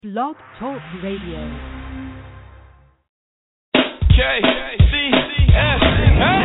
Blog Talk Radio. K-C-S, hey!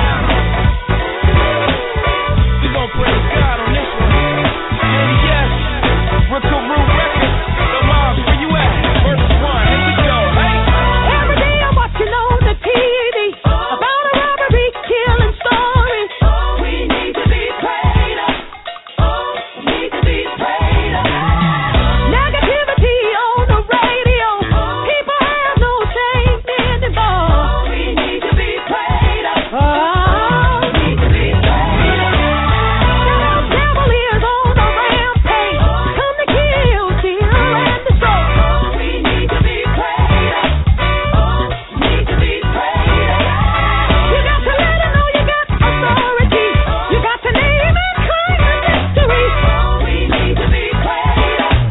We gon' praise God on this one. Yes, Rickaroo Records. The moms, where you at? Verse 1, here we go, hey! Every day I'm watching on the TV about a robbery, killing story. We need to be prayed up. We need to be prayed up. Negativity on the radio. People have no shame anymore. We need to be prayed up. We need to be prayed up. The devil is on a rampage. Come to kill, steal, and destroy. We need to be prayed up. Need to be prayed up. You got to let him know you got authority. You got to name and claim the victory. We need to be prayed up.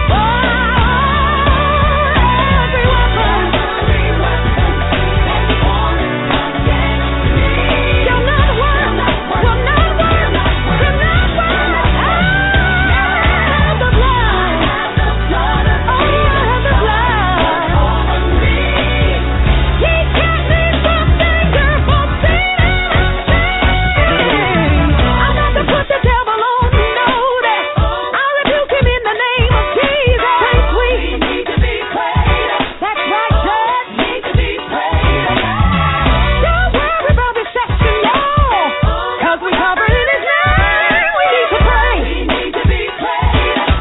Every weapon shall not work, will not work, will not work. The blood, the blood of He kept me from danger, from sin and shame. I'm not to put the devil on notice. I rebuke him in the name of Jesus. We need to be prayed up. That's right, church. Need to be prayed up. Don't worry about reception, y'all. 'Cause we covered in his name. We need to pray. We need to be prayed up.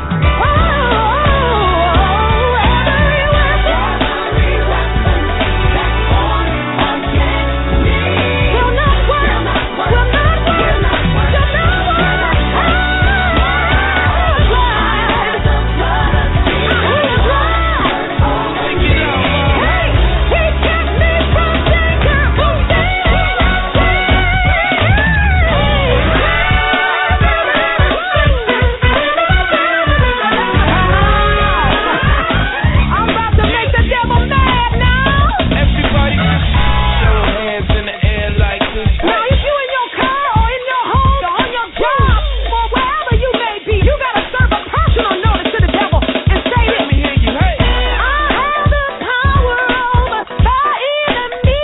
Every weapon that's formed against me will not work, will not work, shall not work. The blood of Jesus. Take it out, mom. Hey, he kept me from danger, from sin and I'm about to make the devil mad now. Everybody, show hands in the air like this. Now, if you in your car or in your home or on your job or wherever you may be, you gotta serve a personal notice to the devil and say Let this. me hear you, hey! I have the power over the enemy.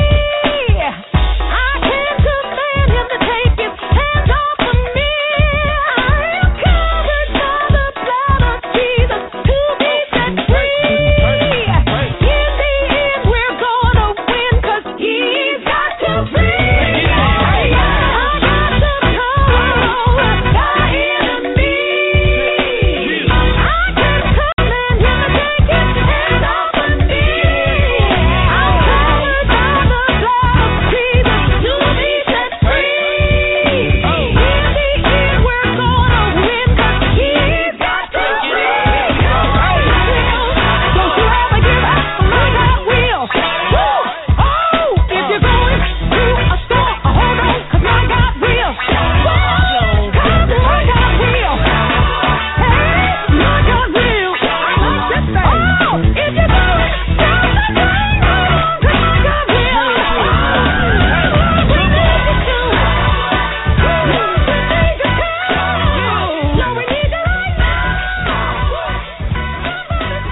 I can command him to take his hands off of me. I am covered by the blood of Jesus to be set free. In the end, we're gonna win 'cause he's got to be. I got the power over the enemy. I can command him to take his hands off of me. I'm covered by the blood of Jesus to be set free. In the end, we're gonna win 'cause he's got to be. Don't you ever give up, my God will. Woo! Oh, if you're going through a storm, hold on, 'cause my God will. Woo! 'Cause my God will. Hey, my God will. I like this thing. Oh, if you're going through the storm, hold on, 'cause my God will. We need you to. We need you to. No, we need you right now. Somebody's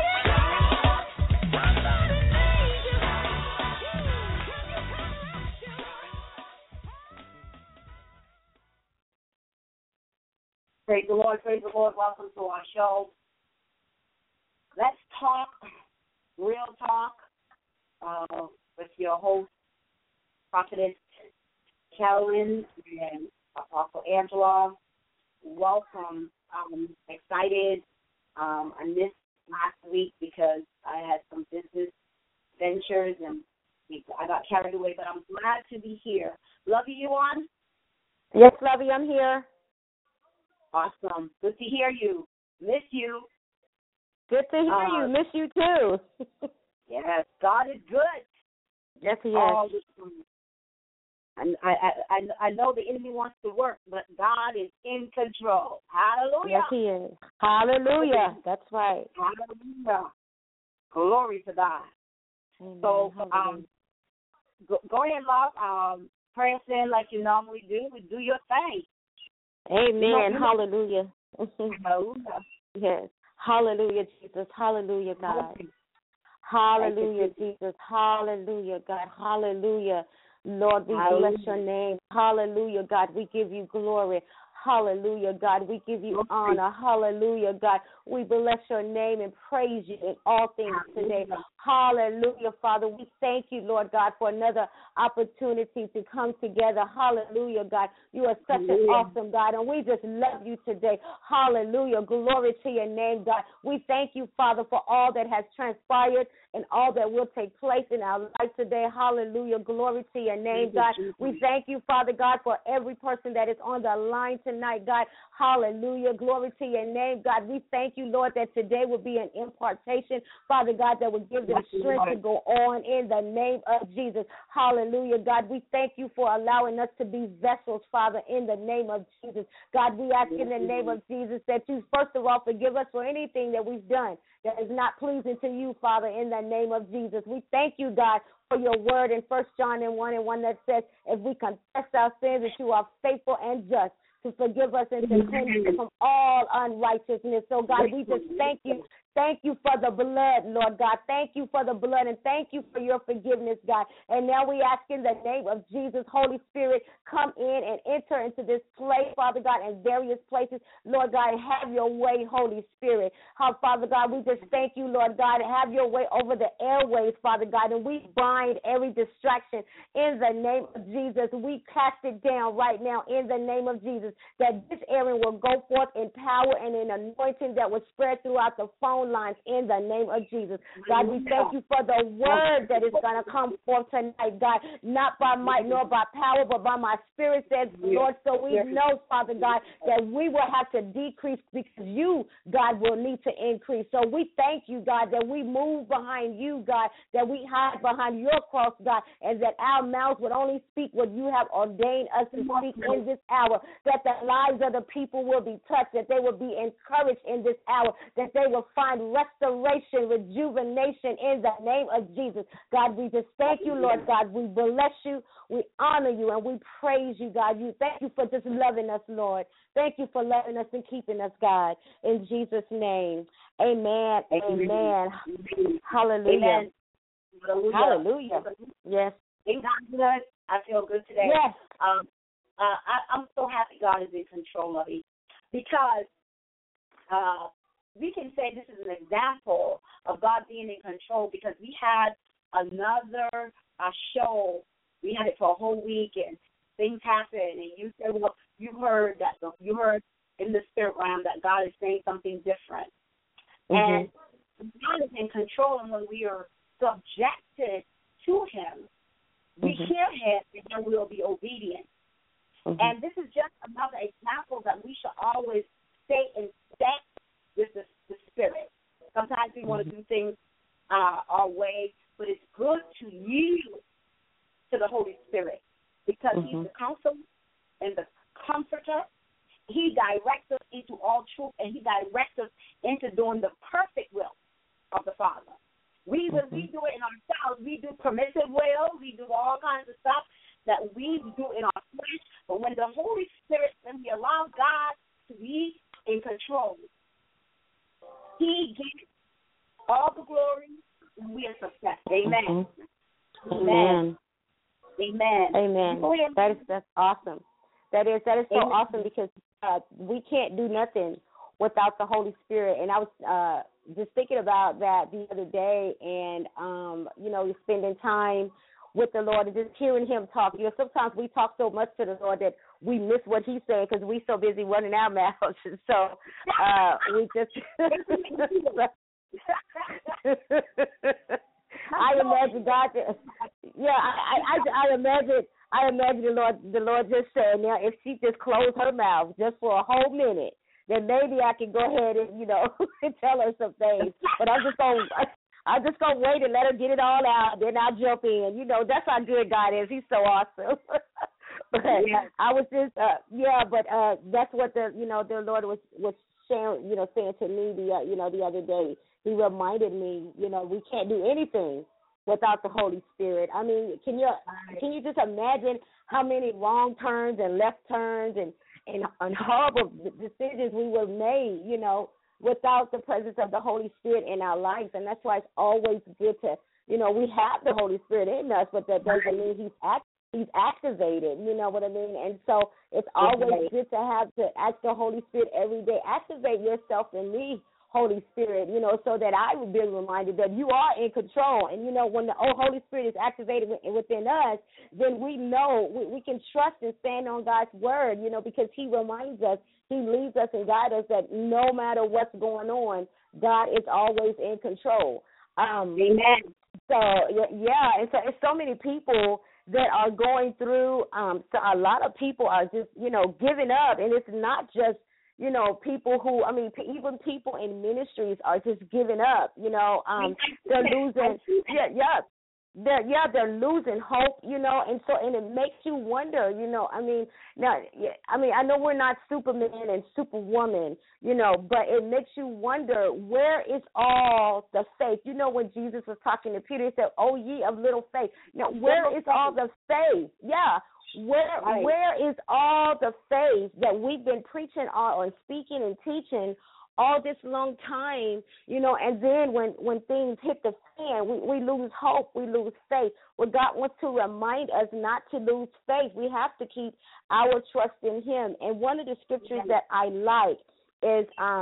Praise the Lord, praise the Lord. Welcome to our show. Let's talk, real talk, with your host, Prophetess Carolyn and Apostle Angela. Welcome. I'm excited. I missed last week because I had some business ventures and I got carried away, but I'm glad to be here. Lovey, you on? Yes, Lovey, I'm here. Awesome. Good to hear you. Miss you. Good to hear you. Miss you too. Yes, God is good. Yes, he is. All the time. I know the enemy wants to work, but God is in control. Hallelujah. Yes, he is. Hallelujah. That's right. Hallelujah. Glory to God. Amen. So, Hallelujah. go ahead, love. Pray us in like you normally do. Do your thing. Amen. You know, Hallelujah. Hallelujah. Yes. Hallelujah, Jesus. Hallelujah, God. Hallelujah, Jesus. Hallelujah, God. Hallelujah. Lord, we bless your name. Hallelujah, God. We give you glory. Hallelujah, God. We give you honor. Hallelujah, God. We bless your name and praise you in all things today. Hallelujah, Father. We thank you, Lord God, for another opportunity to come together. Hallelujah, God. You are such an awesome God, and we just love you today. Hallelujah. Glory to your name, God. We thank you, Father, for all that has transpired and all that will take place in our life today. Hallelujah. Glory to your name, God. We thank you, Father God, for every person that is on the line tonight, God. Hallelujah. Glory to your name, God. We thank you, Lord, that today will be an impartation, Father God, that will give them strength to go on in the name of Jesus. Hallelujah, God. We thank you for allowing us to be vessels, Father, in the name of Jesus. God, we ask in the name of Jesus that you, first of all, forgive us for anything that we've done that is not pleasing to you, Father, in the name of Jesus. We thank you, God, for your word in 1 John 1:1 that says, if we confess our sins, that you are faithful and just to forgive us and to cleanse us from all unrighteousness. So, God, we just thank you. Thank you for the blood, Lord God. Thank you for the blood, and thank you for your forgiveness, God. And now we ask in the name of Jesus, Holy Spirit, come in and enter into this place, Father God, in various places. Lord God, have your way, Holy Spirit. Father God, we just thank you, Lord God. Have your way over the airways, Father God, and we bind every distraction in the name of Jesus. We cast it down right now in the name of Jesus, that this airing will go forth in power and in anointing that will spread throughout the phone lines in the name of Jesus. God, we thank you for the word that is going to come forth tonight, God, not by might nor by power, but by my spirit, says Lord. So we know, Father God, that we will have to decrease because you, God, will need to increase. So we thank you, God, that we move behind you, God, that we hide behind your cross, God, and that our mouths would only speak what you have ordained us to speak in this hour, that the lives of the people will be touched, that they will be encouraged in this hour, that they will find restoration, rejuvenation in the name of Jesus. God, we just thank you, Lord God. We bless you, we honor you, and we praise you, God. You thank you for just loving us, Lord. Thank you for loving us and keeping us, God. In Jesus' name, amen, amen. Hallelujah. Amen. Hallelujah. Yes. Ain't God good? I feel good today. Yes. I'm so happy God is in control of it, because we can say this is an example of God being in control, because we had another show. We had it for a whole week, and things happened, and you said, well, you heard in the spirit realm that God is saying something different. And God is in control, and when we are subjected to him, we hear him, and then we'll be obedient. And this is just another example that we should always stay in step with the Spirit. Sometimes we want to do things our way, but it's good to yield to the Holy Spirit, because he's the counselor and the comforter. He directs us into all truth, and he directs us into doing the perfect will of the Father. We do it in ourselves. We do permissive will. We do all kinds of stuff that we do in our flesh. But when the Holy Spirit, when we allow God to be in control, he gives all the glory, and we are success. Amen. Amen. Amen. Amen. That's awesome. That is so awesome, because we can't do nothing without the Holy Spirit. And I was just thinking about that the other day, and spending time with the Lord and just hearing him talk. Sometimes we talk so much to the Lord that we miss what he's saying because we're so busy running our mouths. And so we just I imagine God. I imagine the Lord just saying, now, if she just closed her mouth just for a whole minute, then maybe I can go ahead and and tell her some things. But I'm just gonna wait and let her get it all out. Then I'll jump in. That's how good God is. He's so awesome. But I was just that's what the Lord was sharing, saying to me the other day. He reminded me, we can't do anything without the Holy Spirit. I mean, can you just imagine how many wrong turns and left turns and horrible decisions we would have made, without the presence of the Holy Spirit in our lives. And that's why it's always good to, we have the Holy Spirit in us, but that doesn't mean he's activated, you know what I mean? And so it's always good to ask the Holy Spirit every day, activate yourself in me, Holy Spirit, so that I would be reminded that you are in control. And, when the Holy Spirit is activated within us, then we know we can trust and stand on God's word, because he reminds us, he leads us and guides us that no matter what's going on, God is always in control. Amen. So, yeah, and so it's so many people that are going through, so a lot of people are just, giving up, and it's not just, people who, even people in ministries are just giving up, they're losing, they're losing hope, and it makes you wonder, I know we're not Superman and Superwoman, but it makes you wonder, where is all the faith? When Jesus was talking to Peter, he said, "Oh, ye of little faith." Where is all the faith? Yeah. Where is all the faith that we've been preaching on, speaking and teaching all this long time, and then when things hit the fan, we lose hope, we lose faith. Well, God wants to remind us not to lose faith. We have to keep our trust in him. And one of the scriptures that I like is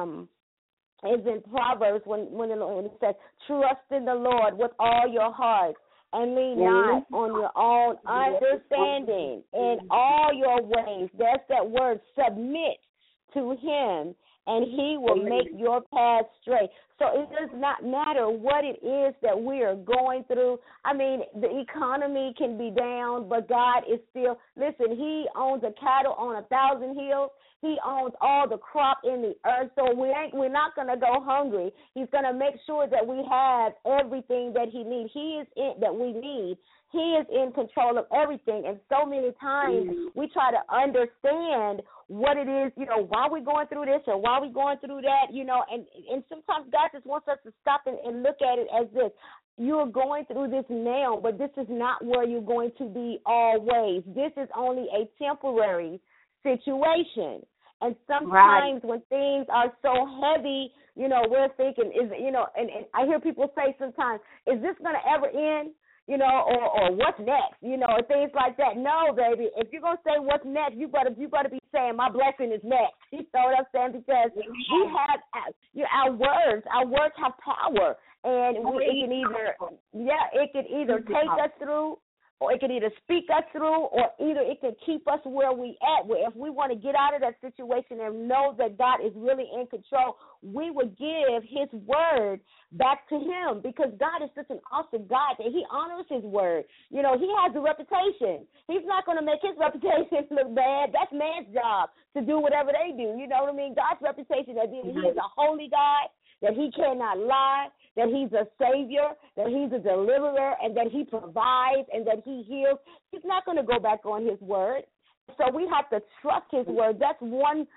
in Proverbs when it says, "Trust in the Lord with all your heart, and lean not on your own understanding. In all your ways," there's that word, submit to him, and he will make your path straight. So it does not matter what it is that we are going through. The economy can be down, but God is still, listen, he owns the cattle on 1,000 hills. He owns all the crop in the earth, so we're not going to go hungry. He's going to make sure that we have everything that he needs. That we need. He is in control of everything, and so many times we try to understand what it is, why we're going through this or why we're going through that, and sometimes God just wants us to stop and look at it as this. You're going through this now, but this is not where you're going to be always. This is only a temporary situation. And sometimes when things are so heavy, we're thinking, and I hear people say sometimes, is this going to ever end? Or what's next, or things like that. No, baby, if you're going to say what's next, you better be saying my blessing is next. You know what I'm saying? Because we have our words have power, and it can either take us through, or it can either speak us through, or either it can keep us where we at. Where if we want to get out of that situation and know that God is really in control, we would give his word back to him, because God is such an awesome God that he honors his word. He has a reputation. He's not going to make his reputation look bad. That's man's job to do whatever they do. You know what I mean? God's reputation that he is a holy God, that he cannot lie, that he's a savior, that he's a deliverer, and that he provides and that he heals. He's not going to go back on his word. So we have to trust his word. That's one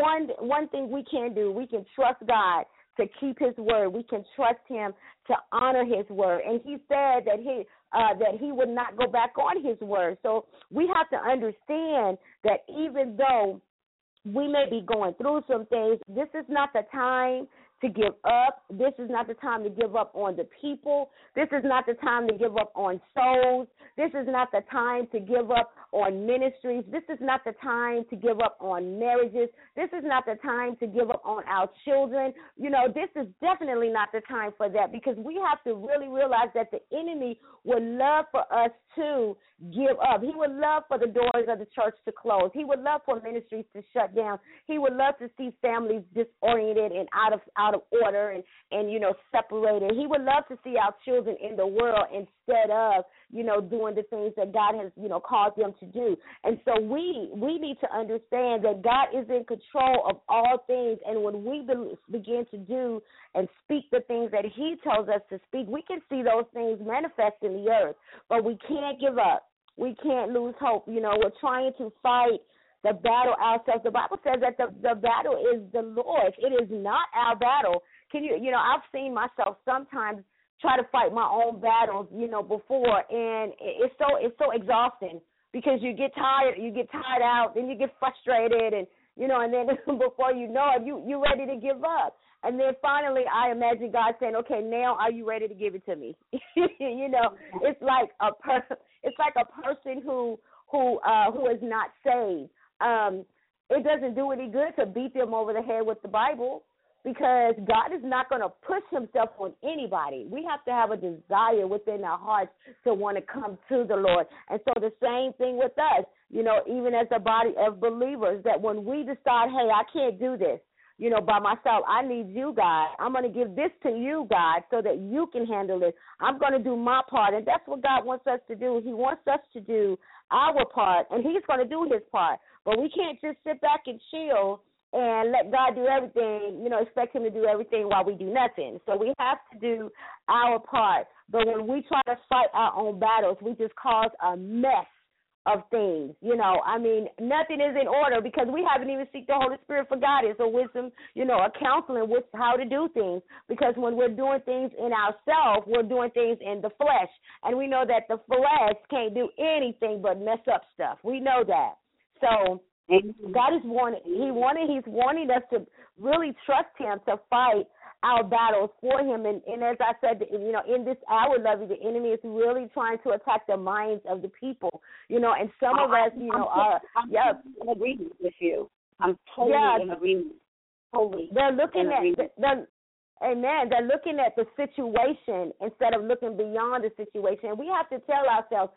thing we can do. We can trust God to keep his word. We can trust him to honor his word. And he said that he would not go back on his word. So we have to understand that even though we may be going through some things, this is not the time to give up. This is not the time to give up on the people. This is not the time to give up on souls. This is not the time to give up on ministries. This is not the time to give up on marriages. This is not the time to give up on our children. This is definitely not the time for that, because we have to really realize that the enemy would love for us to give up. He would love for the doors of the church to close. He would love for ministries to shut down. He would love to see families disoriented and out of order and separated. He would love to see our children in the world instead of, doing the things that God has, called them to do. And so we need to understand that God is in control of all things. And when we begin to do and speak the things that he tells us to speak, we can see those things manifest in the earth. But we can't give up. We can't lose hope. We're trying to fight the battle ourselves. The Bible says that the battle is the Lord's. It is not our battle. I've seen myself sometimes try to fight my own battles, before, and it's so exhausting, because you get tired out, then you get frustrated, and and then before you know it, you're ready to give up. And then finally, I imagine God saying, "Okay, now are you ready to give it to me?" It's like a person who is not saved. It doesn't do any good to beat them over the head with the Bible, because God is not going to push himself on anybody. We have to have a desire within our hearts to want to come to the Lord. And so the same thing with us, even as a body of believers, that when we decide, hey, I can't do this, by myself, I need you, God. I'm going to give this to you, God, so that you can handle it. I'm going to do my part. And that's what God wants us to do. He wants us to do our part, and he's going to do his part. But we can't just sit back and chill and let God do everything, expect him to do everything while we do nothing. So we have to do our part. But when we try to fight our own battles, we just cause a mess of things. Nothing is in order because we haven't even seeked the Holy Spirit for guidance or wisdom, or counseling with how to do things. Because when we're doing things in ourselves, we're doing things in the flesh. And we know that the flesh can't do anything but mess up stuff. We know that. So God is He's wanting us to really trust him to fight our battles for him. And as I said, in this hour, Lovey, the enemy is really trying to attack the minds of the people, and some of us, I'm in agreement with you. I'm totally in agreement. Totally. They're looking at Amen. They're looking at the situation instead of looking beyond the situation. We have to tell ourselves,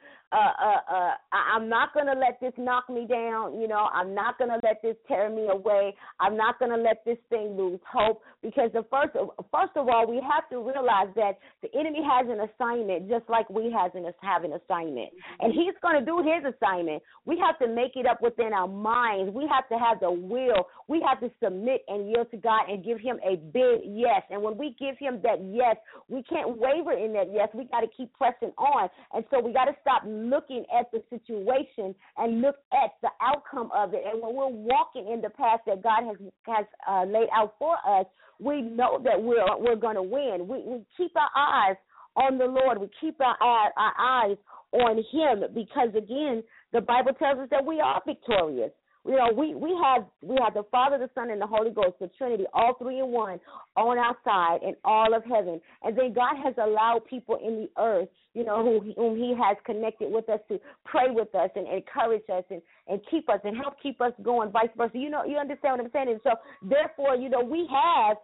I'm not going to let this knock me down. I'm not going to let this tear me away. I'm not going to let this thing lose hope, because first of all, we have to realize that the enemy has an assignment just like we have an assignment. And he's going to do his assignment. We have to make it up within our minds. We have to have the will. We have to submit and yield to God and give him a big yes. And when we give him that yes, we can't waver in that yes. We got to keep pressing on. And so we got to stop looking at the situation and look at the outcome of it. And when we're walking in the path that God has laid out for us, we know that we're going to win. We keep our eyes on the Lord. We keep our eyes on him, because, again, the Bible tells us that we are victorious. We have the Father, the Son, and the Holy Ghost, the Trinity, all three in one, on our side and all of heaven. And then God has allowed people in the earth, whom he has connected with us, to pray with us and encourage us and keep us and help keep us going, vice versa. You understand what I'm saying? And so, therefore, we have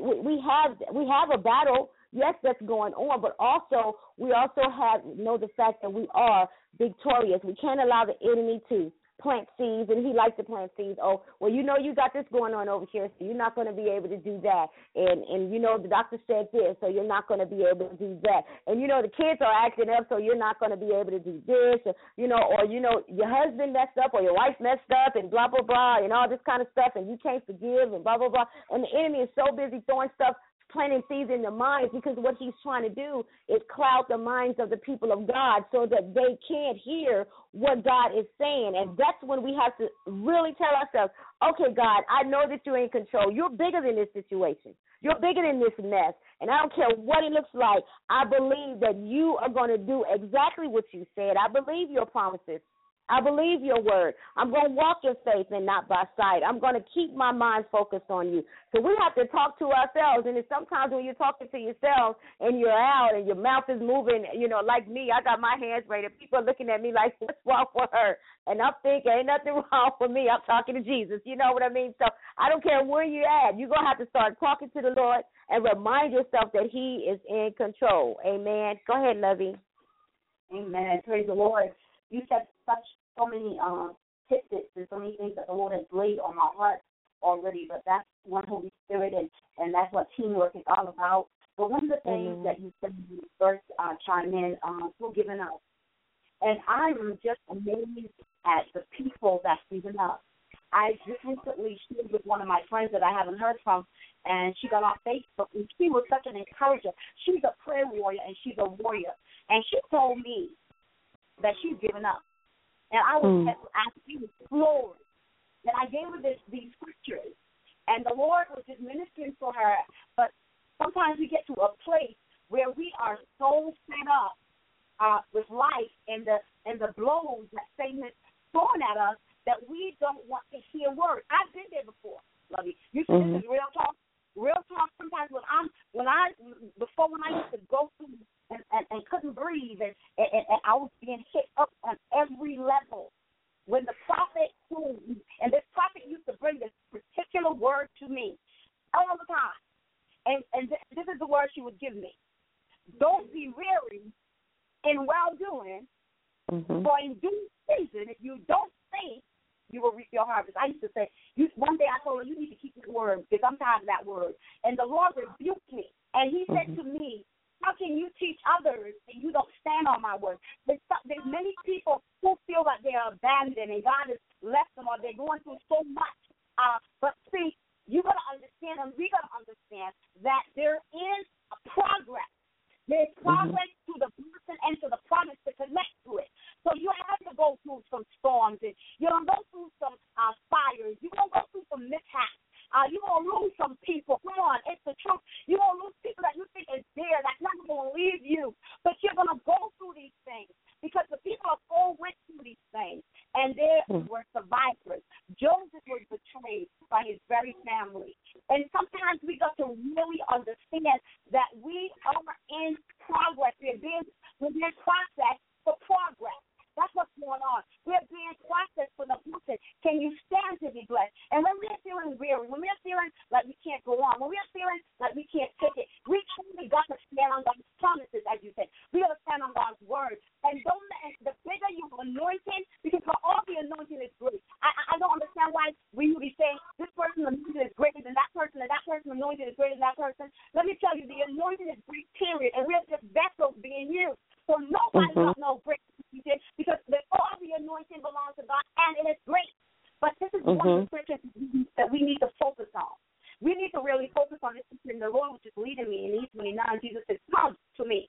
a battle, yes, that's going on, but we also know the fact that we are victorious. We can't allow the enemy to plant seeds, and he likes to plant seeds. Oh, well, you got this going on over here, so you're not going to be able to do that. And the doctor said this, so you're not going to be able to do that. And, the kids are acting up, so you're not going to be able to do this. Or your husband messed up or your wife messed up and blah, blah, blah, and all this kind of stuff, and you can't forgive and blah, blah, blah. And the enemy is so busy throwing stuff, planting seeds in their minds, because what he's trying to do is cloud the minds of the people of God so that they can't hear what God is saying. And that's when we have to really tell ourselves, okay, God, I know that you're in control. You're bigger than this situation. You're bigger than this mess. And I don't care what it looks like. I believe that you are going to do exactly what you said. I believe your promises. I believe your word. I'm going to walk in faith and not by sight. I'm going to keep my mind focused on you. So we have to talk to ourselves. And sometimes when you're talking to yourself and you're out and your mouth is moving, like me, I got my hands raised. People are looking at me like, what's wrong with her? And I'm thinking, ain't nothing wrong with me. I'm talking to Jesus. You know what I mean? So I don't care where you're at. You're going to have to start talking to the Lord and remind yourself that he is in control. Amen. Go ahead, Lovey. Amen. Praise the Lord. You said so many tidbits and so many things that the Lord has laid on my heart already, but that's one Holy Spirit, and that's what teamwork is all about. But one of the things that you said when you first chimed in, we're giving up. And I'm just amazed at the people that's giving up. I just recently shared with one of my friends that I haven't heard from, and she got on Facebook, and she was such an encourager. She's a prayer warrior, and she's a warrior. And she told me that she's given up. And I was asking Lord, and I gave her these scriptures, and the Lord was just ministering for her. But sometimes we get to a place where we are so fed up with life and the blows that Satan is throwing at us that we don't want to hear words. I've been there before, Lovey. This is real talk. Real talk. Sometimes when I used to go through and couldn't breathe and I was being hit up on every level. When the prophet and this prophet used to bring this particular word to me all the time, and this is the word she would give me: don't be weary in well doing, for in due season, if you don't think, you will reap your harvest. I used to say, one day I told her, you need to keep this word because I'm tired of that word. And the Lord rebuked me, and He said to me, how can you teach others and you don't stand on my word? There's many people who feel like they are abandoned and God has left them or they're going through so much. But see, you got to understand and we got to understand that there is a progress. There's progress to the person and to the promise to connect to it. So you have to go through some storms and you're going to go through some fires. You're going to go through some mishaps. You're going to lose some people. Come on, it's the truth. You're going to lose people that you think is there, that's not going to leave you. But you're going to go through these things because the people of old went through these things, and they were survivors. Joseph was betrayed by his very family. And sometimes we got to really understand that we are in progress. We're being processed for progress. That's what's going on. We're being processed for the future. Can you stand to be blessed? And when we're feeling weary, when we're feeling like we can't go on, when we're feeling like we can't take it, we truly got to stand on God's promises, as you said. We got to stand on God's word. And the bigger you're anointed, because for all the anointing is great. I don't understand why we would be saying this person anointed is greater than that person, and that person anointed is greater than that person. Let me tell you, the anointing is great, period. And we're just vessels being used. So nobody got no great because all the anointing belongs to God, and it is great. But this is one of the scriptures that we need to focus on. We need to really focus on this. And the Lord was just leading me in E29. Jesus said, come to me,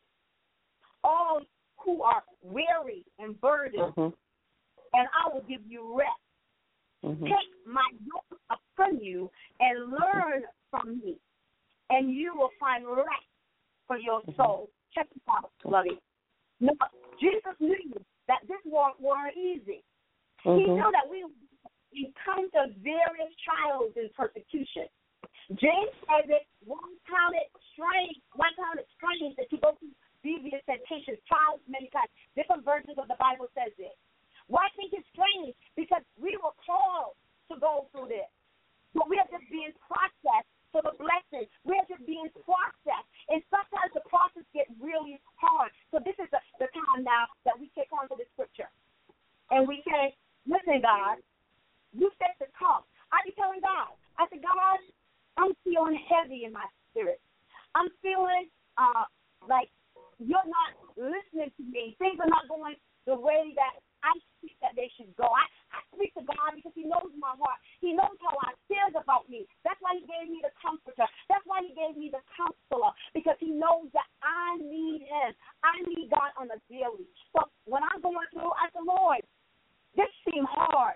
all who are weary and burdened, and I will give you rest. Take my yoke upon you and learn from me, and you will find rest for your soul. Check this out, Lovey. No, Jesus knew that this weren't easy. He knew that we encounter various trials and persecution. James said that one counted strange that you go through devious temptations, trials many times. Different versions of the Bible says it. Why think it's strange? Because we were called to go through this. But we are just being processed for the blessing. We're just being processed. And sometimes the process gets really hard. So this is the time now that we take on to the scripture. And we say, listen, God, you said to come. I be telling God, I said, God, I'm feeling heavy in my spirit. I'm feeling like you're not listening to me. Things are not going the way that I think that they should go. I speak to God because He knows my heart. He knows how I feel about me. That's why He gave me the comforter. That's why He gave me the counselor, because He knows that I need Him. I need God on a daily. So when I'm going through, I say, Lord, this seems hard.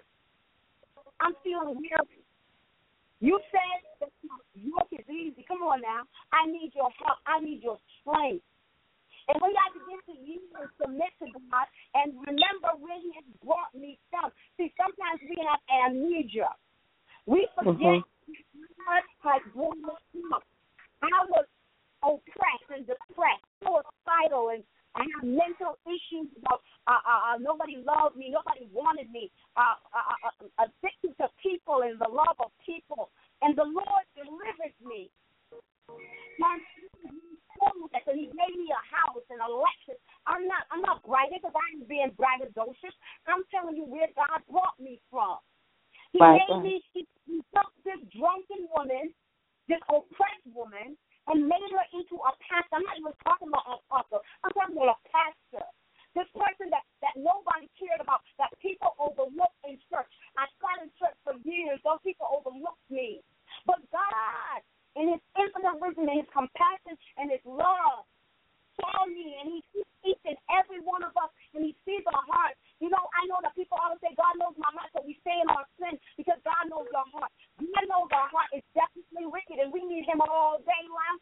I'm feeling weary. You said that yoke is easy. Come on now. I need your help. I need your strength. And when I begin to use and submit to God and remember where He has brought me from. See, sometimes we have amnesia. We forget God has brought us from. I was oppressed and depressed, suicidal, and I have mental issues about nobody loved me, nobody wanted me, addicted to people and the love of people. And the Lord delivered me. And He gave me a house and a Lexus. I'm not bragging because I ain't being braggadocious. I'm telling you where God brought me from. He took this drunken woman, this oppressed woman, and made her into a pastor. I'm not even talking about an apostle. I'm talking about a pastor. This person that nobody cared about, that people overlooked in church. I sat in church for years. Those people overlooked me. But God, in His infinite wisdom and His compassion and His love, saw me, and He sees each and every one of us, and He sees our hearts. You know, I know that people always say, God knows my heart, so we stay in our sin because God knows our heart. God knows our heart is definitely wicked, and we need Him all day long,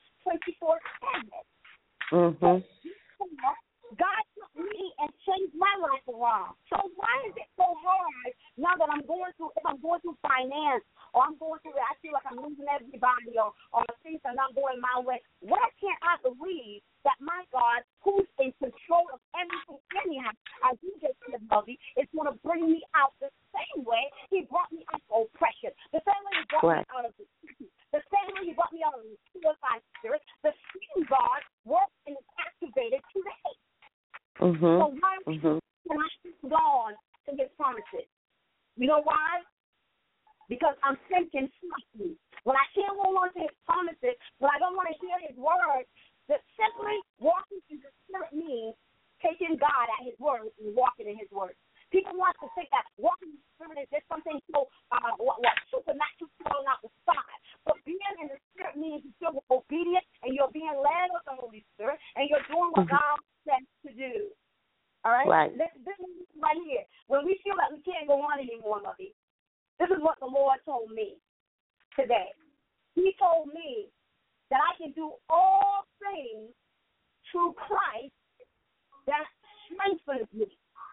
24/7. God took me and changed my life around. So why is it so hard now that I'm going through, if I'm going through finance, or I'm going through, I feel like I'm losing everybody, or things are not going my way, why can't I believe that my God, who's in control of everything anyhow, as you just said, Bubby, is going to bring me out the same way he brought me out of oppression, the same way he brought me out of the same way he brought me out of the suicide spirit, the same God works and is activated to the hate. So why can I go on to his promises? You know why? Because I'm thinking slightly. When I can't hold on to his promises, when I don't want to hear his word, that simply walking in the spirit means taking God at his word and walking in his word. People want to think that walking in the spirit is just something so supernatural falling out the sky. But being in the spirit means you're still obedient and you're being led of the Holy Spirit and you're doing what God says to do. All right? This is right here. When we feel that we can't go on anymore, Lovey, this is what the Lord told me today. He told me that I can do all things through Christ that strengthens me.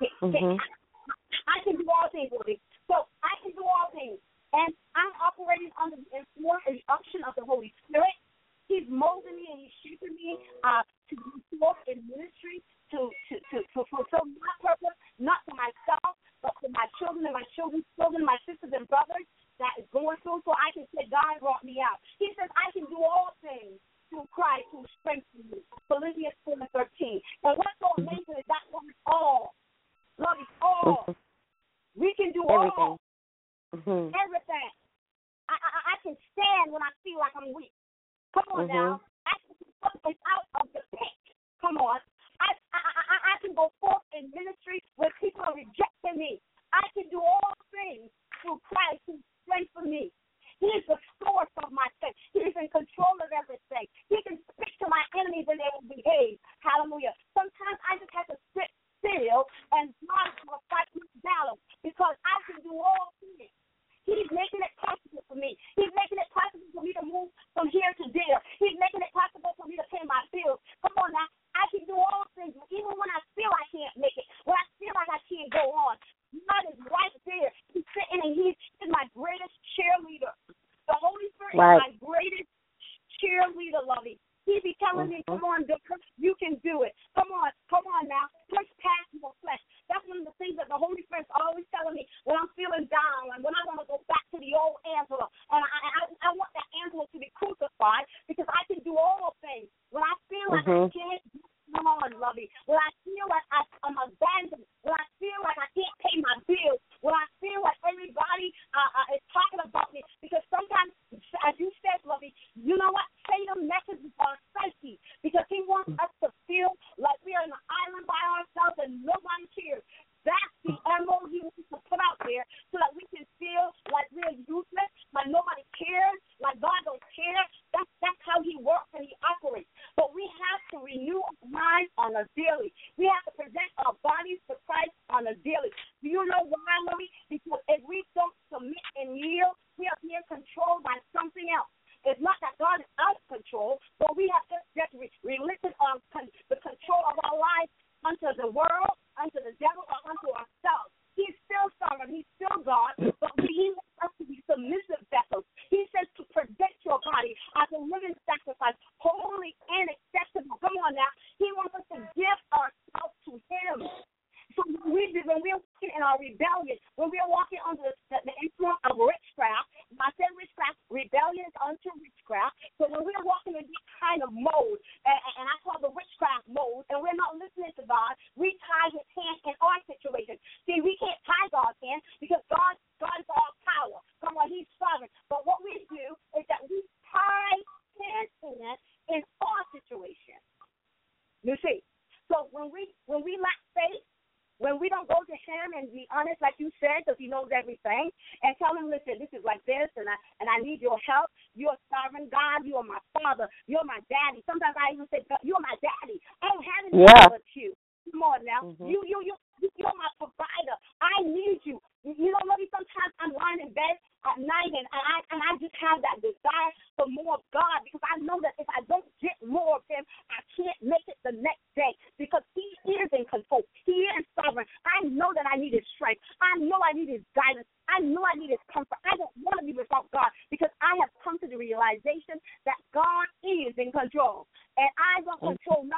I can do all things, Lovey. So I can do all things. And I'm operating under the instruction of the Holy Spirit. He's molding me and he's shaping me to work in ministry, to fulfill my purpose, not for myself, but for my children and my children's children, my sisters and brothers that is going through, so I can say, God brought me out. He says, I can do all things through Christ who strengthens me. Philippians 4:13. And what's so amazing is that one is all. Love is all. We can do everything. Everything. I can stand when I feel like I'm weak. Come on now. I can get out of the pit. Come on. I can go forth in ministry when people are rejecting me. I can do all things through Christ who strengthens me. He is the source of my faith. He is in control of everything. He can speak to my enemies and they will behave. Hallelujah. Sometimes I just have to sit still and God will fight my battle because I can do all things. He's making it possible for me. He's making it possible for me to move from here to there. He's making it possible for me to pay my bills. Come on now. I can do all things, even when I feel I can't make it, when I feel like I can't go on. God is right there. He's sitting and he's my greatest cheerleader. The Holy Spirit is my greatest cheerleader, Lovey. He be telling me, come on, Dipper, you can do it. Come on now. Push past your flesh. That's one of the things that the Holy Spirit's always telling me when I'm feeling down and when I want to go back to the old Angela. And I want that Angela to be crucified because I can do all things. When I feel like I can't, come on, Lovey. When I feel like I'm abandoned, when I feel like I can't pay my bills, when I feel like everybody is talking about me, because sometimes, as you said, Lovey, you know what? Satan messes with our psyche because he wants us to feel like we are in an island by ourselves and nobody cares. That's the MO he wants to put out there so that we can feel like we're useless, like nobody cares, like God don't care. That's how he works and he operates. But we have to renew our minds on a daily. We have to present our bodies to Christ on a daily. Do you know why, Lovey? Because if we don't submit and yield, we are being controlled by something else. It's not that God is out of control, but we have to just relinquish the control of our lives unto the world, unto the devil, or unto ourselves. He's still sovereign. He's still God, but he wants us to be submissive vessels. He says to present your body as a living sacrifice, holy and acceptable. Come on now. He wants us to give ourselves to him. So when we're walking in our rebellion, when we're walking under the influence of witchcraft, I said witchcraft, rebellion is unto witchcraft. So when we're walking in this kind of mode, and I call the witchcraft mode, and we're not listening to God, we tie his hand in our situation. See, we can't tie God's hand because God is all power. Come on, he's sovereign. But what we do is that we tie his hand in our situation. You see, so when we lack faith, when we don't go to him and be honest, like you said, because he knows everything, and tell him, listen, this is like this, and I need your help. You're sovereign God. You are my father. You're my daddy. Sometimes I even say, you're my daddy. I don't have anything but you. Come on now. You're my provider. I need you. You know, maybe sometimes I'm lying in bed at night and I just have that desire for more of God because I know that if I don't get more of him, I can't make it the next day because he is in control. He is sovereign. I know that I need his strength. I know I need his guidance.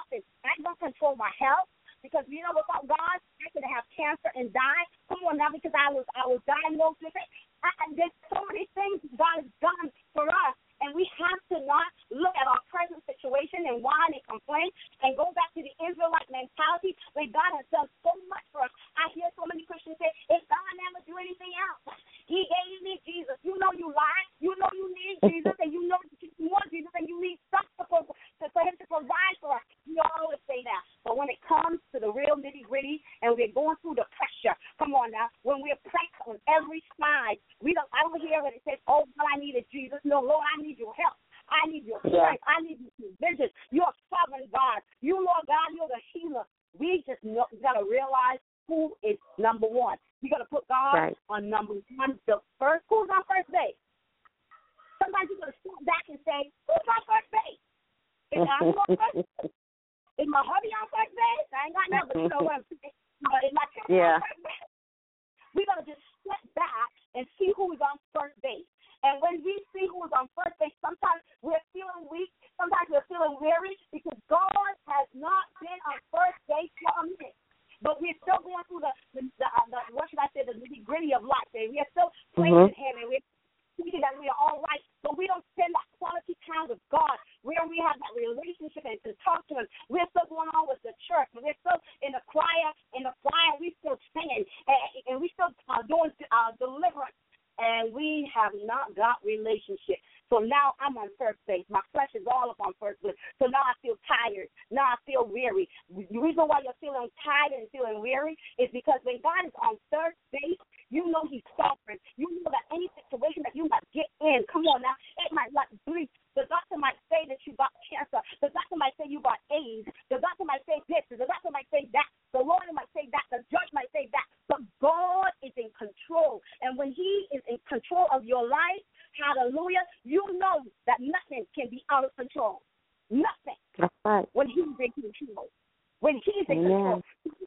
nothing. I don't control my health. Because, without God, I could have cancer and die. Come on now, because I was diagnosed with it. There's so many things God has done for us. And we have to not look at our present situation and whine and complain and go back to the Israelite mentality where God has done so much for us. I hear so many Christians say, if God never do anything else, he gave me Jesus. You know you lie. You know you need Jesus, and you know you want Jesus, and you need stuff for him to provide for us. We always say that. But when it comes to the real nitty-gritty and we're going through the pressure, come on now, when we're pressed on every side, I don't hear when it says, oh, God, I needed Jesus. No, Lord, I need your help. I need your strength. I need your vision. You're a sovereign God. You, Lord God, you're the healer. We just got to realize who is number one. You got to put God on number one. Who's on first base? Sometimes you got to step back and say, who's on first base? Is I on first base? Is my hubby on first base? I ain't got nothing, but you know what I'm saying. Is my kid on first base? We got to just step back and see who is on first base. And when we see who is on first base, sometimes we're feeling weak, sometimes we're feeling weary because God has not been on first base for a minute. But we're still going through the what should I say, the nitty-gritty of life. And we're still praising him, and we're thinking that we are all right. But we don't spend that quality time with God where we have that relationship and to talk to him. We're still going on with the church. We're still in the choir. We still singing. And we still doing deliverance. And we have not got relationship. So now I'm on first base. My flesh is all up on first base. So now I feel tired. Now I feel weary. The reason why you're feeling tired and feeling weary is because when God is on third base, you know he's sovereign. You know that any situation that you might get in, come on now, it might not breathe. The doctor might say that you got cancer. The doctor might say you got AIDS. The doctor might say this. The doctor might say that. The lawyer might say that. The judge might say that. But God is in control. And when he is in control of your life, hallelujah, you know that nothing can be out of control. Nothing. That's right. When he's in control. When he's in control.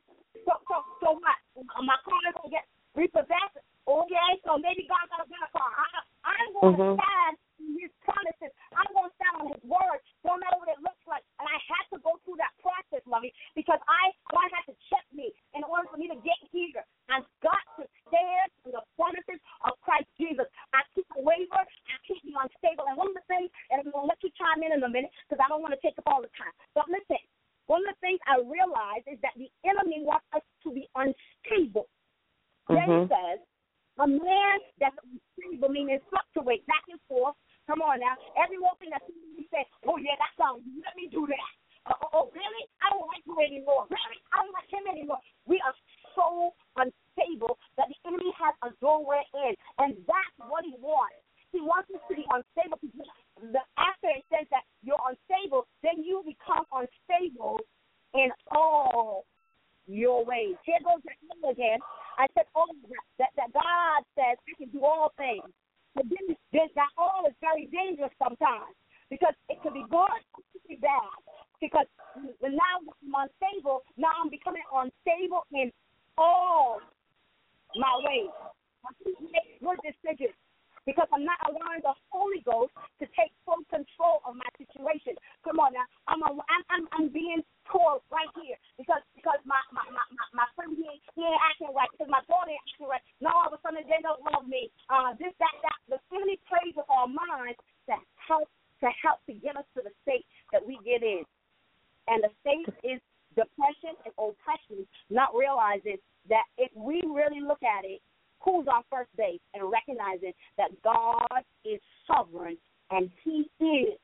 So what? My car is going to get repossessed? Okay, so maybe God got a better car. I'm going to stand on his promises. I'm going to stand on his word, no matter what it looks like. And I had to go through that process, Lovey, because God had to check me in order for me to get here. I've got to stand on the promises of Christ Jesus. I keep waver. I keep me unstable. And one of the things, and I'm going to let you chime in a minute because I don't want to take up all the time. But listen, one of the things I realize is that the enemy wants us to be unstable. Then says, a man that's unstable, meaning fluctuate back and forth. Come on now. Every one thing that you say, oh, yeah, that sounds, let me do that. Oh, really? I don't like you anymore. Really? I don't like him anymore. We are so unstable that the enemy has a doorway in, and that's what he wants. He wants us to be unstable. After it says that you're unstable, then you become unstable in all your ways. Here goes that again. I said, that God says we can do all things. But then that all is very dangerous sometimes because it could be good, it could be bad. Because now I'm unstable, now I'm becoming unstable in all my ways. I can't make good decisions because I'm not allowing the Holy Ghost to take full control of my situation. Come on now, I'm being told right here because my friend he ain't acting right, because my daughter ain't acting right. Now all of a sudden they don't love me. This, that. The enemy plays with our minds to help to get us to the state that we get in. And the state is depression and oppression, not realizing that if we really look at it, who's on first base and recognizing that God is sovereign and he is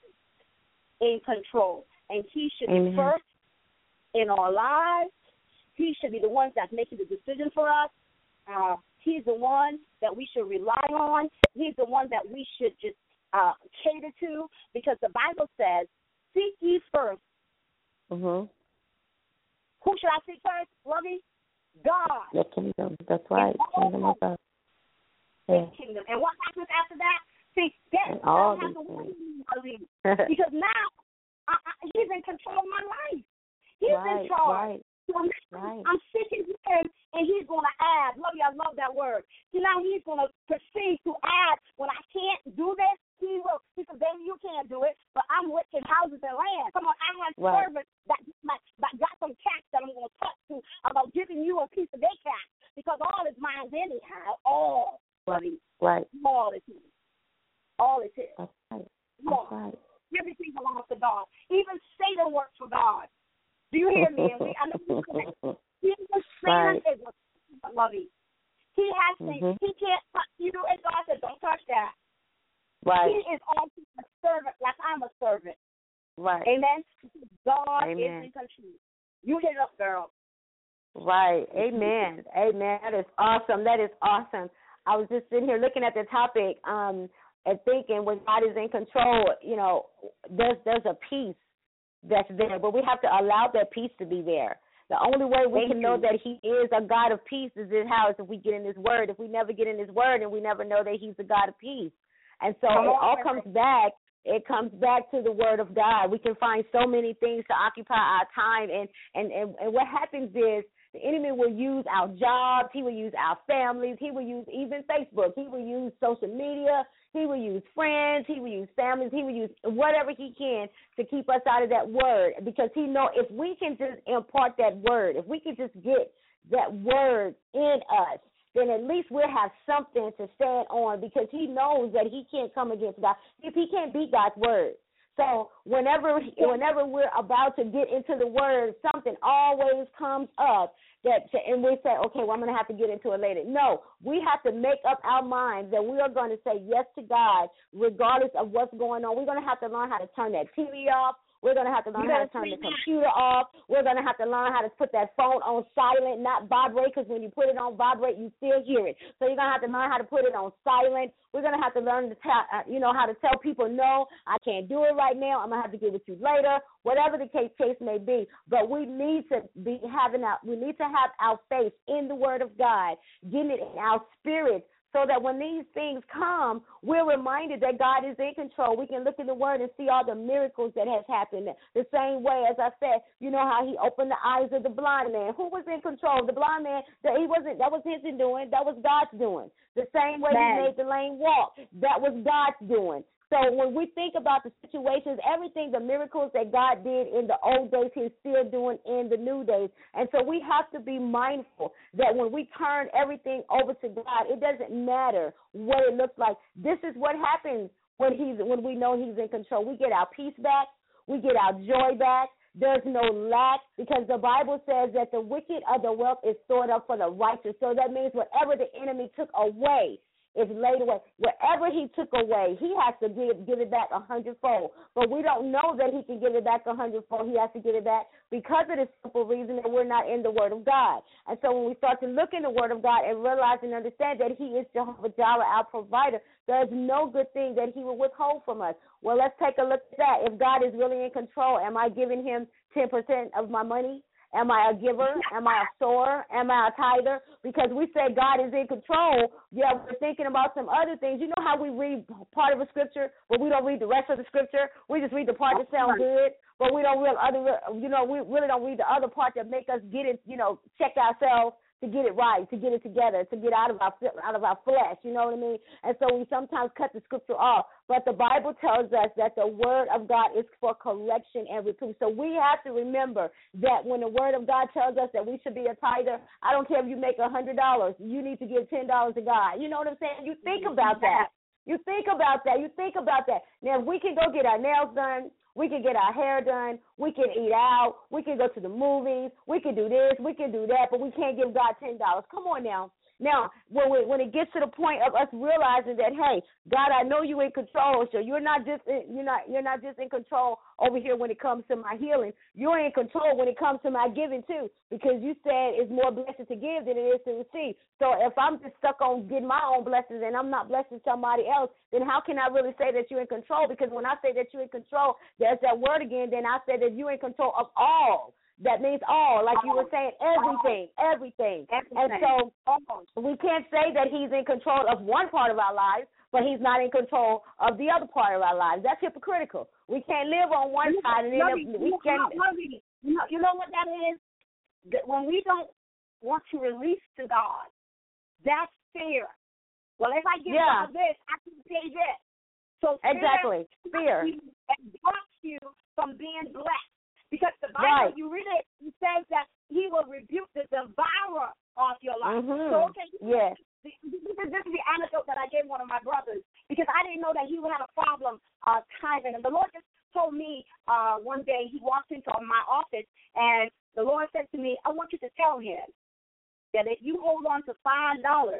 in control. And he should be first in our lives. He should be the one that's making the decision for us. He's the one that we should rely on. He's the one that we should just cater to, because the Bible says, seek ye first. Who should I seek first, Lovey? God. The kingdom. That's right. Kingdom of God. Kingdom. And what happens after that? See, that doesn't have to worry me, because now he's in control of my life. He's in charge. So I'm seeking him, and he's going to add. Lovey, I love that word. See, now he's going to proceed to add. When I can't do this, he will. He said, baby, you can't do it, but I'm rich in houses and land. Come on, I have servants that God. Do you hear me? He was saying it was loving. He has things. He can't touch you, and God said, don't touch that. Right. He is also a servant, like I'm a servant. Right. Amen. God is in control. You hit it up, girl. Right. Amen. Amen. That is awesome. That is awesome. I was just sitting here looking at the topic and thinking when God is in control, you know, there's a peace that's there, but we have to allow that peace to be there. The only way we can know that he is a God of peace is if we get in his word. If we never get in his word, and we never know that he's a God of peace. And so it all comes back. It comes back to the word of God. We can find so many things to occupy our time. And what happens is the enemy will use our jobs. He will use our families. He will use even Facebook. He will use social media. He will use friends. He will use families. He will use whatever he can to keep us out of that word, because he knows if we can just impart that word, if we can just get that word in us, then at least we'll have something to stand on, because he knows that he can't come against God if he can't beat God's word. So whenever we're about to get into the word, something always comes up and we say, okay, well, I'm going to have to get into it later. No, we have to make up our minds that we are going to say yes to God regardless of what's going on. We're going to have to learn how to turn that TV off. We're going to have to learn how to turn the computer off. We're going to have to learn how to put that phone on silent, not vibrate, because when you put it on vibrate, you still hear it. So you're going to have to learn how to put it on silent. We're going to have to learn to how to tell people, no, I can't do it right now. I'm going to have to get with you later, whatever the case may be. But we need to have our faith in the word of God, getting it in our spirit, so that when these things come, we're reminded that God is in control. We can look in the word and see all the miracles that has happened. The same way, as I said, you know how he opened the eyes of the blind man. Who was in control? The blind man, that was his doing. That was God's doing. The same way he made the lame walk. That was God's doing. So when we think about the situations, everything, the miracles that God did in the old days, he's still doing in the new days. And so we have to be mindful that when we turn everything over to God, it doesn't matter what it looks like. This is what happens when we know he's in control. We get our peace back. We get our joy back. There's no lack, because the Bible says that the wicked of the wealth is stored up for the righteous. So that means whatever the enemy took away is laid away. Wherever he took away, he has to give it back 100-fold. But we don't know that he can give it back 100-fold. He has to give it back because of the simple reason that we're not in the Word of God. And so when we start to look in the Word of God and realize and understand that he is Jehovah Jireh, our provider, there's no good thing that he will withhold from us. Well, let's take a look at that. If God is really in control, am I giving him 10% of my money? Am I a giver? Am I a sower? Am I a tither? Because we say God is in control, yeah, we're thinking about some other things. You know how we read part of a scripture, but we don't read the rest of the scripture? We just read the part that sounds good, but we don't we really don't read the other part that make us get it, check ourselves to get it right, to get it together, to get out of our flesh, you know what I mean? And so we sometimes cut the scripture off. But the Bible tells us that the word of God is for correction and reproof. So we have to remember that when the word of God tells us that we should be a tither, I don't care if you make $100, you need to give $10 to God. You know what I'm saying? You think about that. You think about that. Now, if we can go get our nails done, we can get our hair done, we can eat out, we can go to the movies, we can do this, we can do that, but we can't give God $10. Come on now. Now, when it gets to the point of us realizing that, hey, God, I know you're in control, so you're not just in control over here when it comes to my healing. You're in control when it comes to my giving too, because you said it's more blessed to give than it is to receive. So if I'm just stuck on getting my own blessings and I'm not blessing somebody else, then how can I really say that you're in control? Because when I say that you're in control, there's that word again. Then I say that you're in control of all. That means all, like you were saying, everything. And so we can't say that he's in control of one part of our lives, but he's not in control of the other part of our lives. That's hypocritical. We can't live on one side and then we can't. You know what that is? That when we don't want to release to God, that's fear. Well, if I give God this, I can pay this. So fear blocks you from being blessed. Because the Bible, you read it, it says that he will rebuke the devourer of your life. So, okay, this is the anecdote that I gave one of my brothers, because I didn't know that he would have a problem tithing. And the Lord just told me one day he walked into my office, and the Lord said to me, I want you to tell him that if you hold on to $5,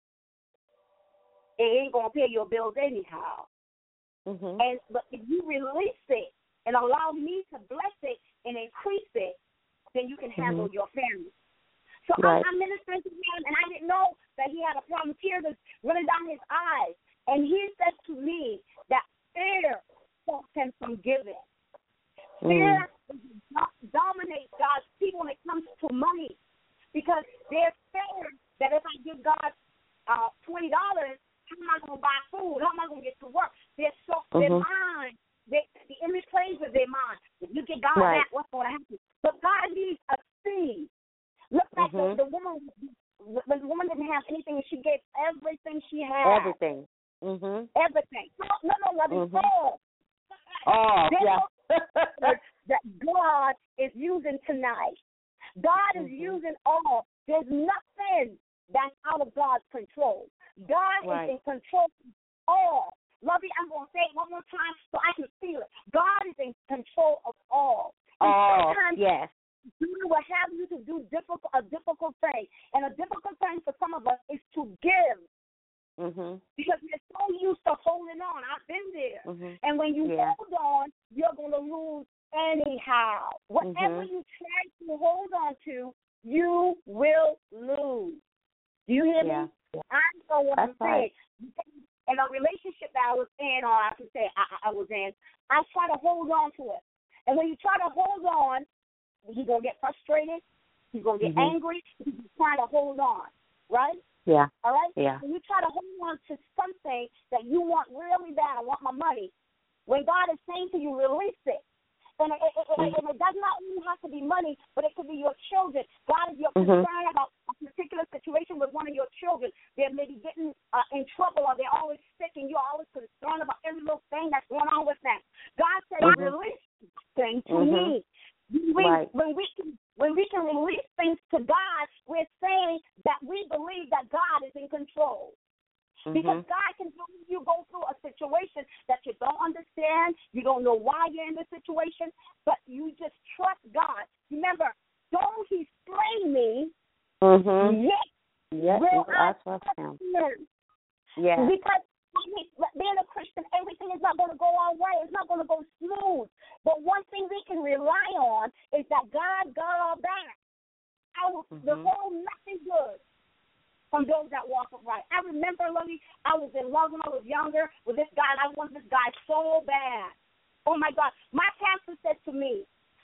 it ain't going to pay your bills anyhow. But if you release it and allow me to bless it and increase it, then you can handle your family. So I'm ministering to him, and I didn't know that he had a problem. Tears was running down his eyes. And he said to me that fear stops him from giving. Fear dominates God's people when it comes to money, because they're scared that if I give God $20, how am I going to buy food? How am I going to get to work? Their mind, the image plays with their mind. If you get God that, what's going to happen? But God needs a seed. Look like the woman. The woman didn't have anything, and she gave everything she had. Everything. Everything. No, love is all. That God is using tonight. God is using all. There's nothing that's out of God's control. God is in control of all. Lovey, I'm going to say it one more time so I can feel it. God is in control of all. Sometimes God will have you to do a difficult thing. And a difficult thing for some of us is to give. Because we're so used to holding on. I've been there. And when you hold on, you're going to lose anyhow. Whatever you try to hold on to, you will lose. Do you hear me? I know what I'm saying. In a relationship that I was in, or I can say I was in, I try to hold on to it. And when you try to hold on, you're going to get frustrated. You're going to get angry. You're trying to hold on, right? All right? When you try to hold on to something that you want really bad, I want my money, when God is saying to you, release it. And it does not even have to be money, but it could be your children. God, if you're concerned about a particular situation with one of your children, they're maybe getting in trouble, or they're always sick, and you're always concerned about every little thing that's going on with them. God said, release things to me. When we can release things to God, we're saying that we believe that God is in control. Because God can help you go through a situation that you don't understand, you don't know why you're in the situation, but you just trust God. Remember, though he slay me, yet will I trust him. Because being a Christian, everything is not going to go our way. It's not going to go smooth. But one thing we can rely on is that God got our back. The whole nothing good from those that walk upright. I remember, Lovey, I was in love when I was younger with this guy, and I wanted this guy so bad. Oh, my God. My pastor said to me,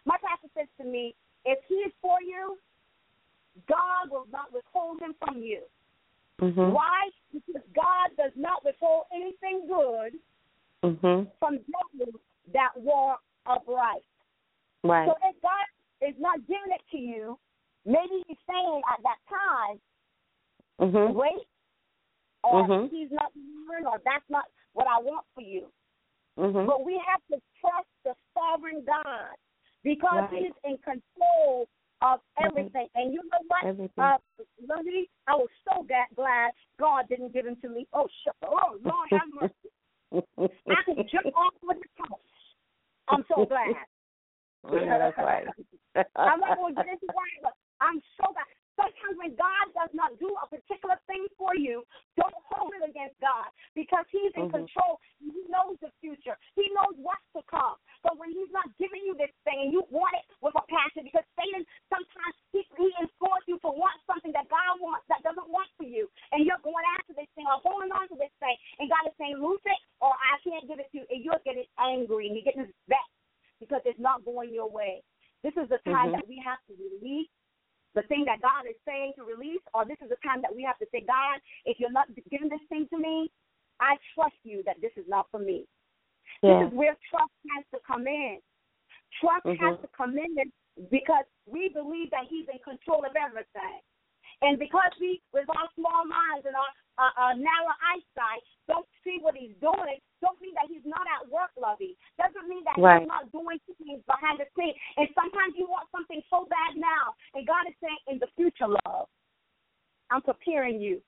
if he is for you, God will not withhold him from you. Why? Because God does not withhold anything good from those that walk upright. So if God is not giving it to you, maybe he's saying at that time, wait, or he's not doing, or that's not what I want for you. But we have to trust the sovereign God, because he's in control of everything. And you know what, Lovey, I was so glad God didn't give him to me. Oh, Lord have mercy. I could jump off with the couch. I'm so glad. That's right. I'm not going to get into why, but I'm so glad. Sometimes when God does not do a particular thing for you, don't hold it against God, because he's in control. He knows the future. He knows what's to come. So when he's not giving you this thing and you want it with a passion, because Satan sometimes he enforces you to want something that God wants, that doesn't want for you, and you're going after this thing or holding on to this thing, and God is saying, lose it, or I can't give it to you, and you're getting angry and you're getting vexed because it's not going your way. This is the time that we have to release the thing that God is saying to release, or this is the time that we have to say, God, if you're not giving this thing to me, I trust you that this is not for me. This is where trust has to come in. Trust has to come in because we believe that he's in control of everything. And because we, with our small minds and our narrow eyesight, don't see what he's doing, don't mean that he's not at work, Lovey. Doesn't mean that he's not doing things behind the scenes. And sometimes you want something so bad now, and God is saying, in the future, love, I'm preparing you.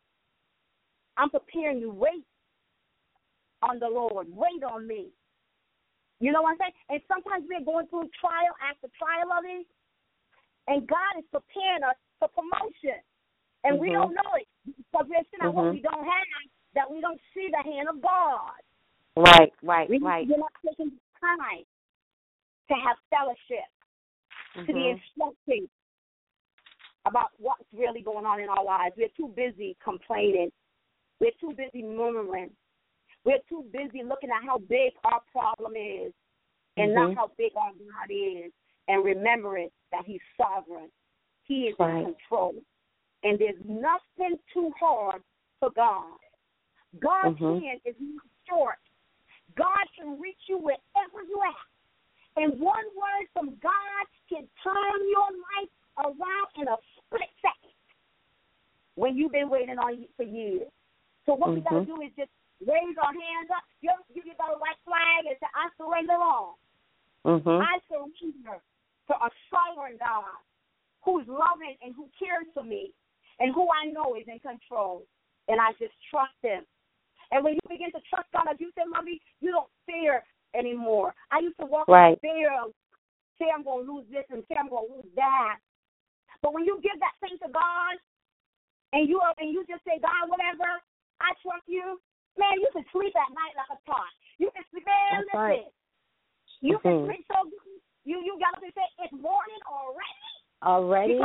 I'm preparing you. Wait on the Lord. Wait on me. You know what I'm saying? And sometimes we're going through trial after trial of it, and God is preparing us for promotion. And we don't know it because we're sitting at what we don't have, that we don't see the hand of God. Right. We're not taking time to have fellowship, to be instructed about what's really going on in our lives. We're too busy complaining. We're too busy murmuring. We're too busy looking at how big our problem is and not how big our God is, and remembering that He's sovereign. He is in control. And there's nothing too hard for God. God's hand is not short. God can reach you wherever you're at. And one word from God can turn your life around in a split second when you've been waiting on for years. So what we got to do is just raise our hands up. You got a white flag and say, I surrender all. I surrender to a sovereign God who's loving and who cares for me and who I know is in control. And I just trust Him. And when you begin to trust God, as you said, Mommy, you don't fear anymore. I used to walk in fear of, say I'm going to lose this and say I'm going to lose that. But when you give that thing to God and you just say, God, whatever, I trust you, man, you can sleep at night like a top. You can sleep, man, listen. You can sleep so good. You got to say, it's morning already.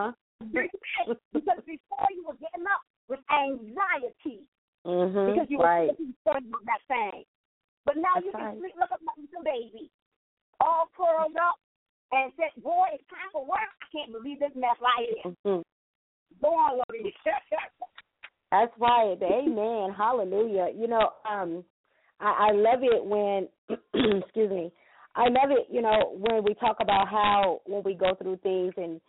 Because before you were getting up with anxiety. Because you were concerned about that thing. But now you can sleep, look up like a baby, all curled up, and said, boy, it's time for work. I can't believe this mess right here. Go on, Lori. That's right. Amen. Hallelujah. You know, I love it when, excuse me, I love it, you know, when we talk about how when we go through things and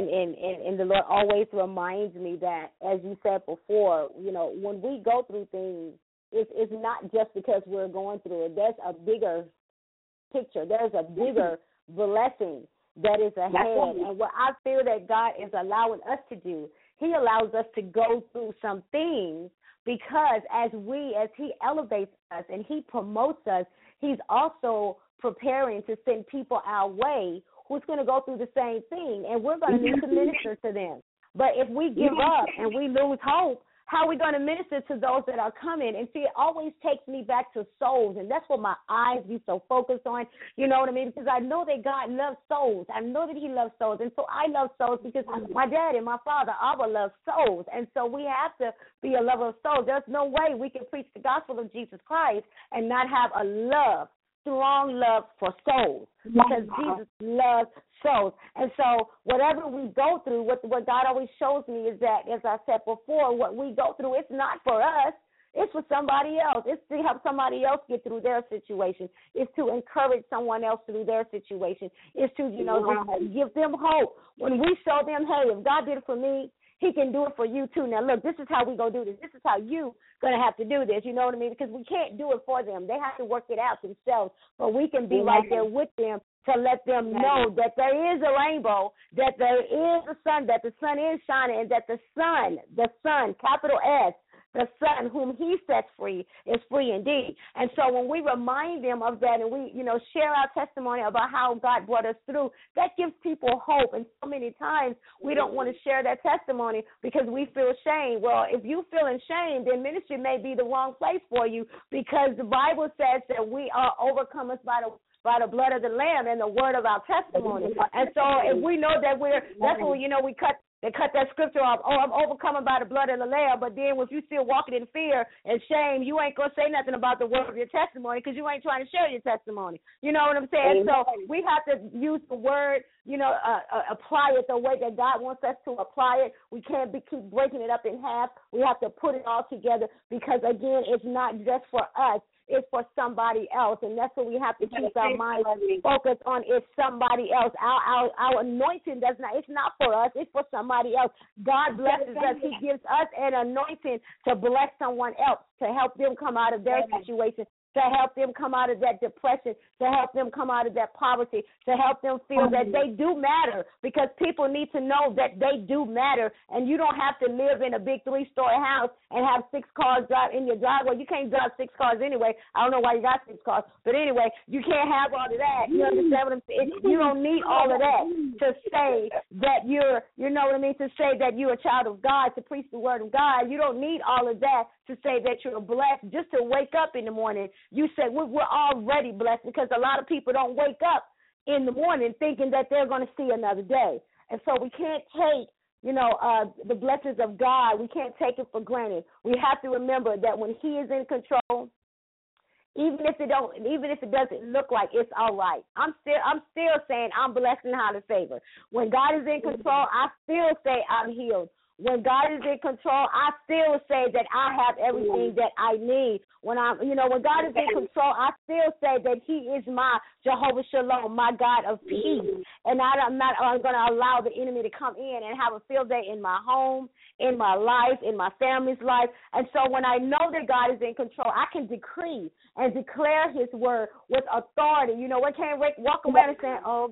the Lord always reminds me that, as you said before, you know, when we go through things, it's not just because we're going through it. There's a bigger picture. There's a bigger blessing that is ahead. And what I feel that God is allowing us to do, He allows us to go through some things because as He elevates us and He promotes us, He's also preparing to send people our way who's going to go through the same thing, and we're going to need to minister to them. But if we give up and we lose hope, how are we going to minister to those that are coming? And see, it always takes me back to souls, and that's what my eyes be so focused on, you know what I mean? Because I know that God loves souls. I know that He loves souls, and so I love souls because my dad and my father, Abba, love souls, and so we have to be a lover of souls. There's no way we can preach the gospel of Jesus Christ and not have a love, strong love for souls, because Jesus loves souls. And so whatever we go through, what God always shows me is that, as I said before, what we go through, it's not for us. It's for somebody else. It's to help somebody else get through their situation. It's to encourage someone else through their situation. It's to, you know, just give them hope. When we show them, hey, if God did it for me, He can do it for you too. Now, look, this is how we going to do this. This is how you going to have to do this. You know what I mean? Because we can't do it for them. They have to work it out themselves. But we can be right there with them to let them know that there is a rainbow, that there is a sun, that the sun is shining, and that the sun, capital S, the Son whom He sets free is free indeed. And so when we remind them of that and we, you know, share our testimony about how God brought us through, that gives people hope. And so many times we don't want to share that testimony because we feel shame. Well, if you feel ashamed, then ministry may be the wrong place for you, because the Bible says that we are overcomers by the blood of the Lamb and the word of our testimony. And so if we know that that's when, you know, they cut that scripture off. Oh, I'm overcome by the blood of the Lamb. But then if you still walking in fear and shame, you ain't going to say nothing about the word of your testimony because you ain't trying to share your testimony. You know what I'm saying? So we have to use the word, you know, apply it the way that God wants us to apply it. We can't keep breaking it up in half. We have to put it all together because, again, it's not just for us. It's for somebody else, and that's what we have to keep our minds focused on. It's somebody else. Our anointing it's not for us. It's for somebody else. God blesses us. He gives us an anointing to bless someone else, to help them come out of their situation, to help them come out of that depression, to help them come out of that poverty, to help them feel that they do matter, because people need to know that they do matter, and you don't have to live in a big 3-story house and have 6 cars drive in your driveway. You can't drive 6 cars anyway. I don't know why you got 6 cars, but anyway, you can't have all of that. You understand what I'm saying? You don't need all of that to say that you're, you know what I mean, to say that you're a child of God, to preach the word of God. You don't need all of that to say that you're blessed just to wake up in the morning. You say we're already blessed, because a lot of people don't wake up in the morning thinking that they're going to see another day. And so we can't take, the blessings of God, we can't take it for granted. We have to remember that when he is in control, even if it doesn't look like it's all right, I'm still saying I'm blessed and highly favored. When God is in control, I still say I'm healed. When God is in control, I still say that I have everything that I need. When God is in control, I still say that he is my Jehovah Shalom, my God of peace. And I'm going to allow the enemy to come in and have a field day in my home, in my life, in my family's life. And so when I know that God is in control, I can decree and declare his word with authority. I can't walk around and say, oh,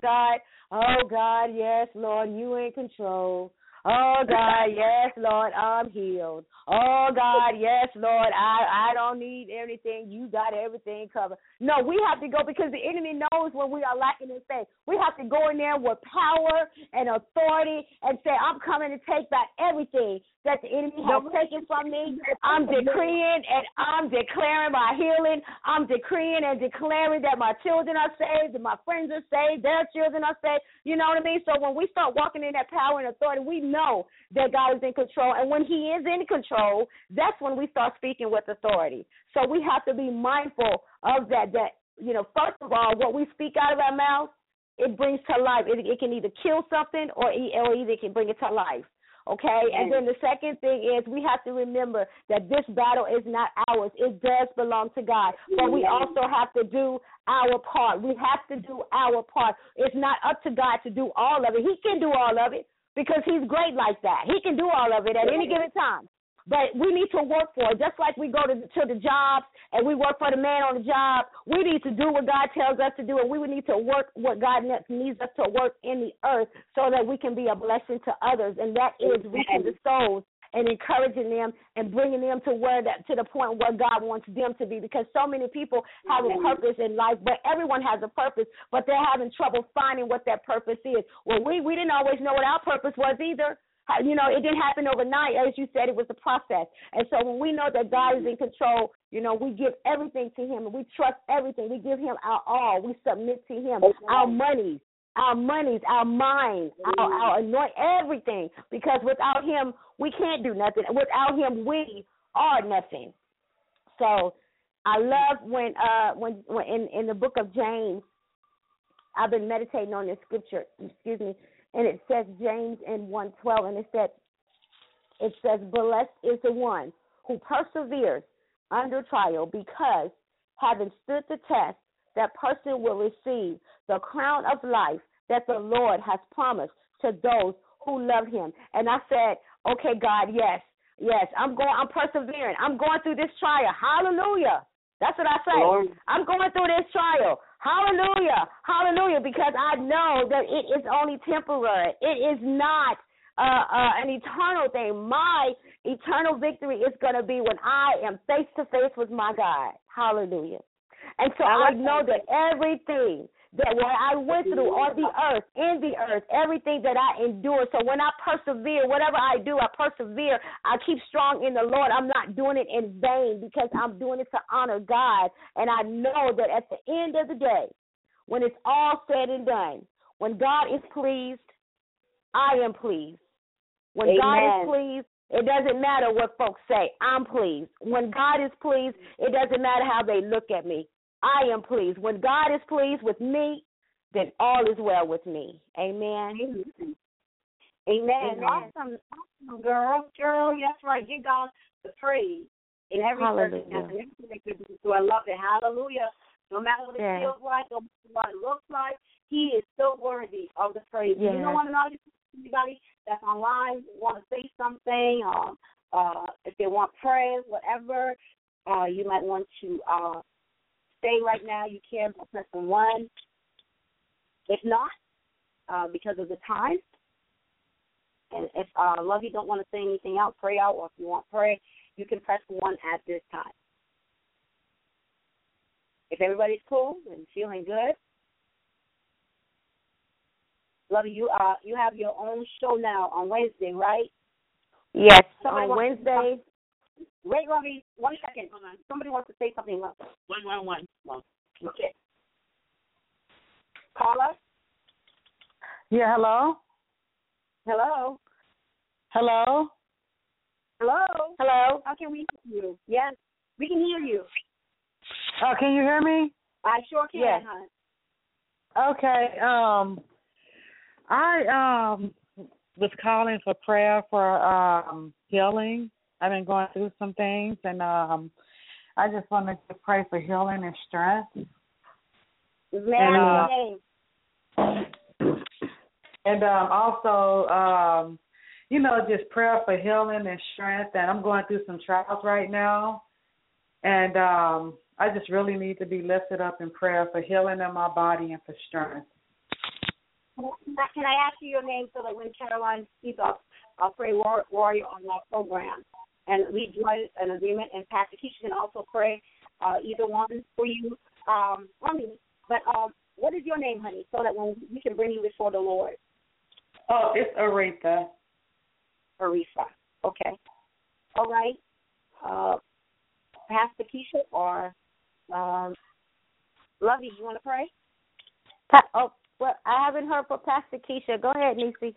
God, yes, Lord, you in control. Oh, God, yes, Lord, I'm healed. Oh, God, yes, Lord, I don't need anything. You got everything covered. No, we have to go, because the enemy knows when we are lacking in faith. We have to go in there with power and authority and say, I'm coming to take back everything that the enemy has taken from me. I'm decreeing and I'm declaring my healing. I'm decreeing and declaring that my children are saved, that my friends are saved, their children are saved. You know what I mean? So when we start walking in that power and authority, we know that God is in control. And when he is in control, that's when we start speaking with authority. So we have to be mindful of that, first of all, what we speak out of our mouth, it brings to life. It can either kill something or either it can bring it to life. Okay? And then the second thing is we have to remember that this battle is not ours. It does belong to God. But we also have to do our part. We have to do our part. It's not up to God to do all of it. He can do all of it because he's great like that. He can do all of it at any given time. But we need to work for it. Just like we go to the jobs and we work for the man on the job, we need to do what God tells us to do, and we would need to work what God needs us to work in the earth so that we can be a blessing to others, and that is reaching the souls and encouraging them and bringing them to the point where God wants them to be, because so many people have a purpose in life, but everyone has a purpose, but they're having trouble finding what that purpose is. Well, we didn't always know what our purpose was either. It didn't happen overnight. As you said, it was a process. And so when we know that God is in control, we give everything to him, and we trust everything. We give him our all. We submit to him, our monies, our mind, our anoint, everything, because without him, we can't do nothing. Without him, we are nothing. So I love when in the book of James, I've been meditating on this scripture, and it says James in 1:12, and it says, blessed is the one who perseveres under trial, because having stood the test, that person will receive the crown of life that the Lord has promised to those who love him. And I said, okay, God, yes, I'm persevering. I'm going through this trial. Hallelujah. That's what I say. Lord. I'm going through this trial. Hallelujah, because I know that it is only temporary. It is not an eternal thing. My eternal victory is going to be when I am face to face with my God. Hallelujah. And so I know that everything that what I went through on the earth, in the earth, everything that I endured. So when I persevere, whatever I do, I persevere. I keep strong in the Lord. I'm not doing it in vain, because I'm doing it to honor God. And I know that at the end of the day, when it's all said and done, when God is pleased, I am pleased. When Amen. God is pleased, it doesn't matter what folks say. I'm pleased. When God is pleased, it doesn't matter how they look at me. I am pleased. When God is pleased with me, then all is well with me. Amen. Amen. Awesome, girl. That's right. Give God the praise in every circumstance. So I love it. Hallelujah. No matter what it feels like, no matter what it looks like, he is still worthy of the praise. You don't want to know anybody that's online want to say something, if they want prayers, whatever, you might want to say right now, you can press 1. If not, because of the time, and if Lovey don't want to say anything else, pray out, or if you want prayer, you can press 1 at this time. If everybody's cool and feeling good, Lovey, you have your own show now on Wednesday, right? Yes, on Wednesday. Wait, Lovey, 1 second. Hold on. Somebody wants to say something. 111. Okay. Caller? Yeah, hello? Hello? Hello? Hello? Hello? How can we hear you? Yes, we can hear you. Can you hear me? I sure can, Yes. hon. Okay, I was calling for prayer for healing. I've been going through some things, and I just wanted to pray for healing and strength. Name. And also, just prayer for healing and strength. And I'm going through some trials right now, and I just really need to be lifted up in prayer for healing in my body and for strength. Can I ask you your name so that when Caroline speaks up, I'll pray warrior on that program. And we join an agreement, and Pastor Keisha can also pray either one for you. But what is your name, honey, so that when we can bring you before the Lord? Oh, it's Aretha. Aretha. Okay. All right. Pastor Keisha or Lovey, you want to pray? Well, I haven't heard from Pastor Keisha. Go ahead, Nisi.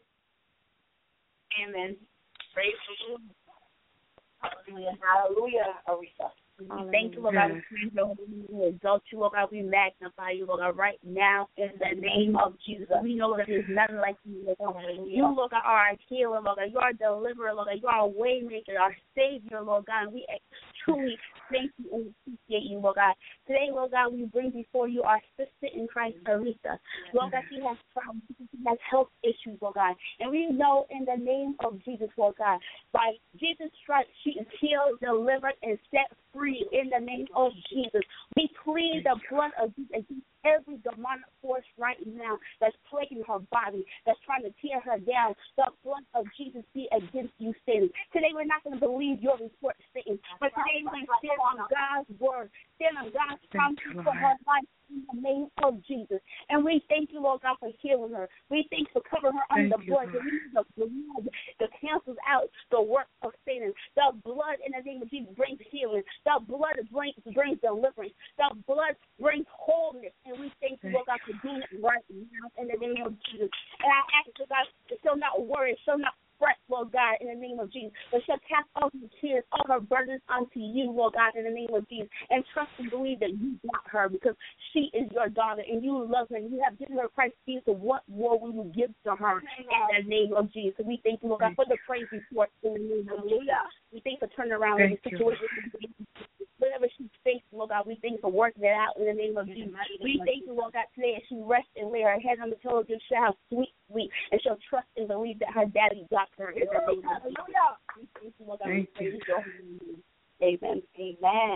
Amen. Praise the Lord. Hallelujah. Hallelujah, Aretha. We thank you, Lord God. We praise your holy name. We exalt you, Lord God. We magnify you, Lord God, right now in the name of Jesus. We know that there's nothing like you, Lord God. You, Lord God, are our healer, Lord God. You are our deliverer, Lord God. You are our way maker, our Savior, Lord God. And we truly thank you and appreciate you, Lord God. Today, Lord God, we bring before you our sister in Christ, Aretha. Lord God, she has problems. She has health issues, Lord God. And we know in the name of Jesus, Lord God, by Jesus' stripes, she is healed, delivered, and set free in the name of Jesus. We plead the blood of Jesus against every demonic force right now that's plaguing her body, that's trying to tear her down. The blood of Jesus be against you, Satan. Today we're not going to believe your report, Satan, but today we're going to stand on God's word, stand on God's promises for her life in the name of Jesus. And we thank you, Lord God, for healing her. We thank you for covering her under the blood. The blood that cancels out the work of Satan. The blood in the name of Jesus brings healing. The blood brings deliverance. The blood brings wholeness. And we thank you, Lord God, for doing it right now in the name of Jesus. And I ask you, God, to still not worry, still not fret, Lord God, in the name of Jesus. But she'll cast all her tears, all her burdens onto you, Lord God, in the name of Jesus. And trust and believe that you got her because she is your daughter and you love her and you have given her Christ Jesus. So what more will you give to her in the name of Jesus? So we thank you, Lord God, for the praise report in the name of Jesus. We thank you for turning around the situation. Whatever she's facing, Lord God, we thank you for working it out in the name of Jesus. We thank you, Lord God, today as she rests and lay her head on the pillow, just shall sweet, and she'll trust and believe that her daddy got her in the name of Jesus. We thank you, Lord God, we praise your holy name. Amen. Amen.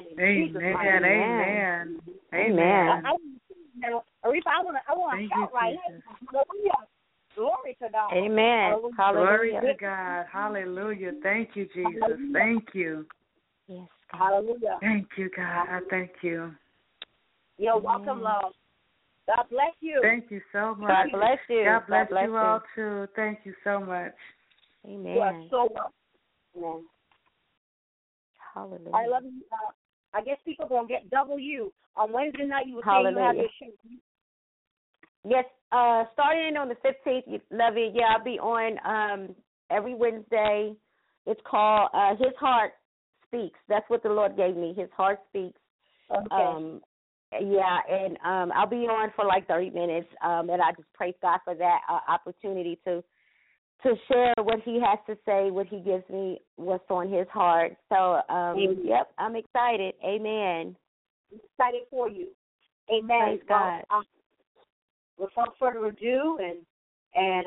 Amen. Amen. Now, Aretha, I want to shout right here. Hallelujah. Glory to God. Amen. Glory Hallelujah. to God. Hallelujah. Thank you, Jesus. Thank you. Yes. Hallelujah. Thank you, God. I thank you. You're welcome, love. God bless you. Thank you so much. God bless you. God bless you all, too. Thank you so much. Amen. You are so welcome. Amen. Hallelujah. I love you. I guess people going to get W. On Wednesday night, you were saying you have your show. Yes, starting on the 15th, Lovey, I'll be on every Wednesday. It's called His Heart Speaks. That's what the Lord gave me, His Heart Speaks. Okay. And I'll be on for like 30 minutes, and I just praise God for that opportunity to share what He has to say, what He gives me, what's on His heart. So, yep, I'm excited. Amen. Excited for you. Amen. Praise God. Without further ado, and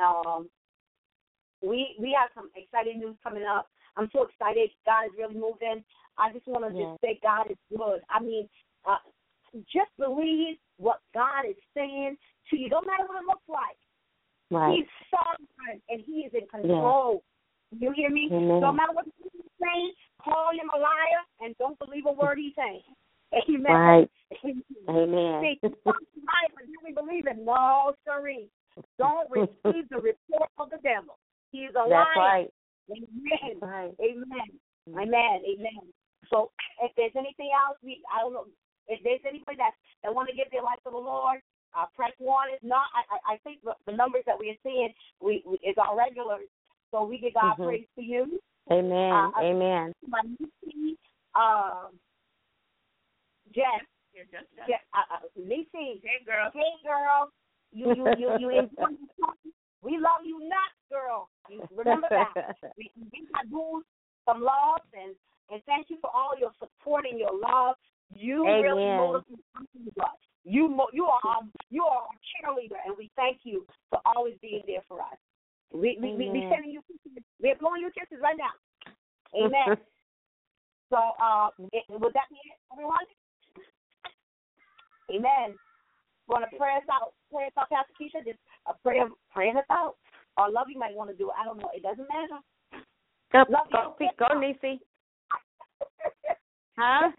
we have some exciting news coming up. I'm so excited. God is really moving. I just want to just say God is good. I mean, just believe what God is saying to you. Don't matter what it looks like. Right. He's sovereign and He is in control. You hear me? Amen. No matter what He's saying, call Him a liar and don't believe a word He's saying. Amen. Right. Amen. See, liar and really believe it. No, sirree. Don't receive the report of the devil. He's a liar. That's right. Amen. Right. Amen. Amen. Amen. So if there's anything else, I don't know. If there's anybody that want to give their life to the Lord, press 1. If not, I think the numbers that we are seeing is our regulars. So we give God praise for you. Amen. Amen. My Nisi, Jeff. Nisi. Hey, girl. Hey, girl. You enjoy. We love you not, girl. Remember that. We got some love and thank you for all your support and your love. You really motivate us. You are our cheerleader, and we thank you for always being there for us. We sending you kisses. We're blowing you kisses right now. Amen. So would that be it, everyone? Amen. Want to pray us out? Pray us out, Pastor Keisha? Just a prayer, praying us out. Or Lovey might want to do it. I don't know. It doesn't matter. Go, Nisi. Huh?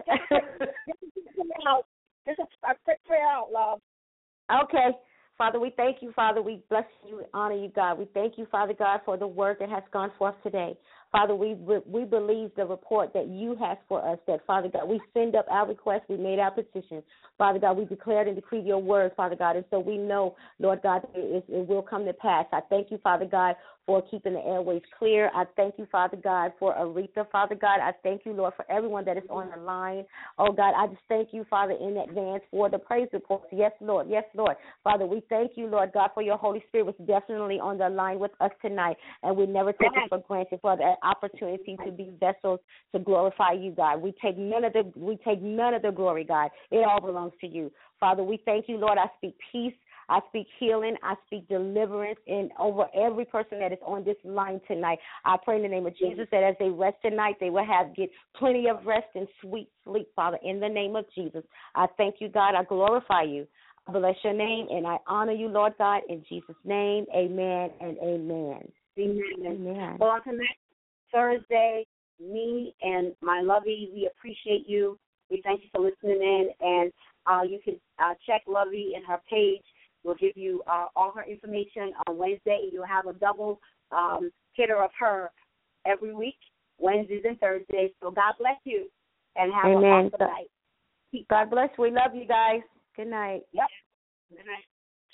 Just a quick prayer out, love. Okay. Father, we thank you, Father. We bless you and honor you, God. We thank you, Father God, for the word that has gone forth today. Father, we believe the report that you have for us, that, Father God, we send up our request, we made our petition. Father God, we declared and decreed your word, Father God, and so we know, Lord God, it will come to pass. I thank you, Father God, for keeping the airways clear. I thank you, Father God, for Aretha, Father God. I thank you, Lord, for everyone that is on the line. Oh, God, I just thank you, Father, in advance for the praise reports. Yes, Lord. Yes, Lord. Father, we thank you, Lord God, for your Holy Spirit was definitely on the line with us tonight, and we never take it for granted for the opportunity to be vessels to glorify you, God. We take none of the glory, God. It all belongs to you. Father, we thank you, Lord. I speak peace. I speak healing. I speak deliverance over every person that is on this line tonight. I pray in the name of Jesus that as they rest tonight, they will get plenty of rest and sweet sleep, Father, in the name of Jesus. I thank you, God. I glorify you. I bless your name, and I honor you, Lord God, in Jesus' name. Amen and amen. Amen. Well, on tonight, Thursday, me and my Lovey, we appreciate you. We thank you for listening in, and you can check Lovey in her page. We'll give you all her information on Wednesday. You'll have a double hitter of her every week, Wednesdays and Thursdays. So God bless you, and have an awesome night. God bless. We love you guys. Good night. Yep. Good night.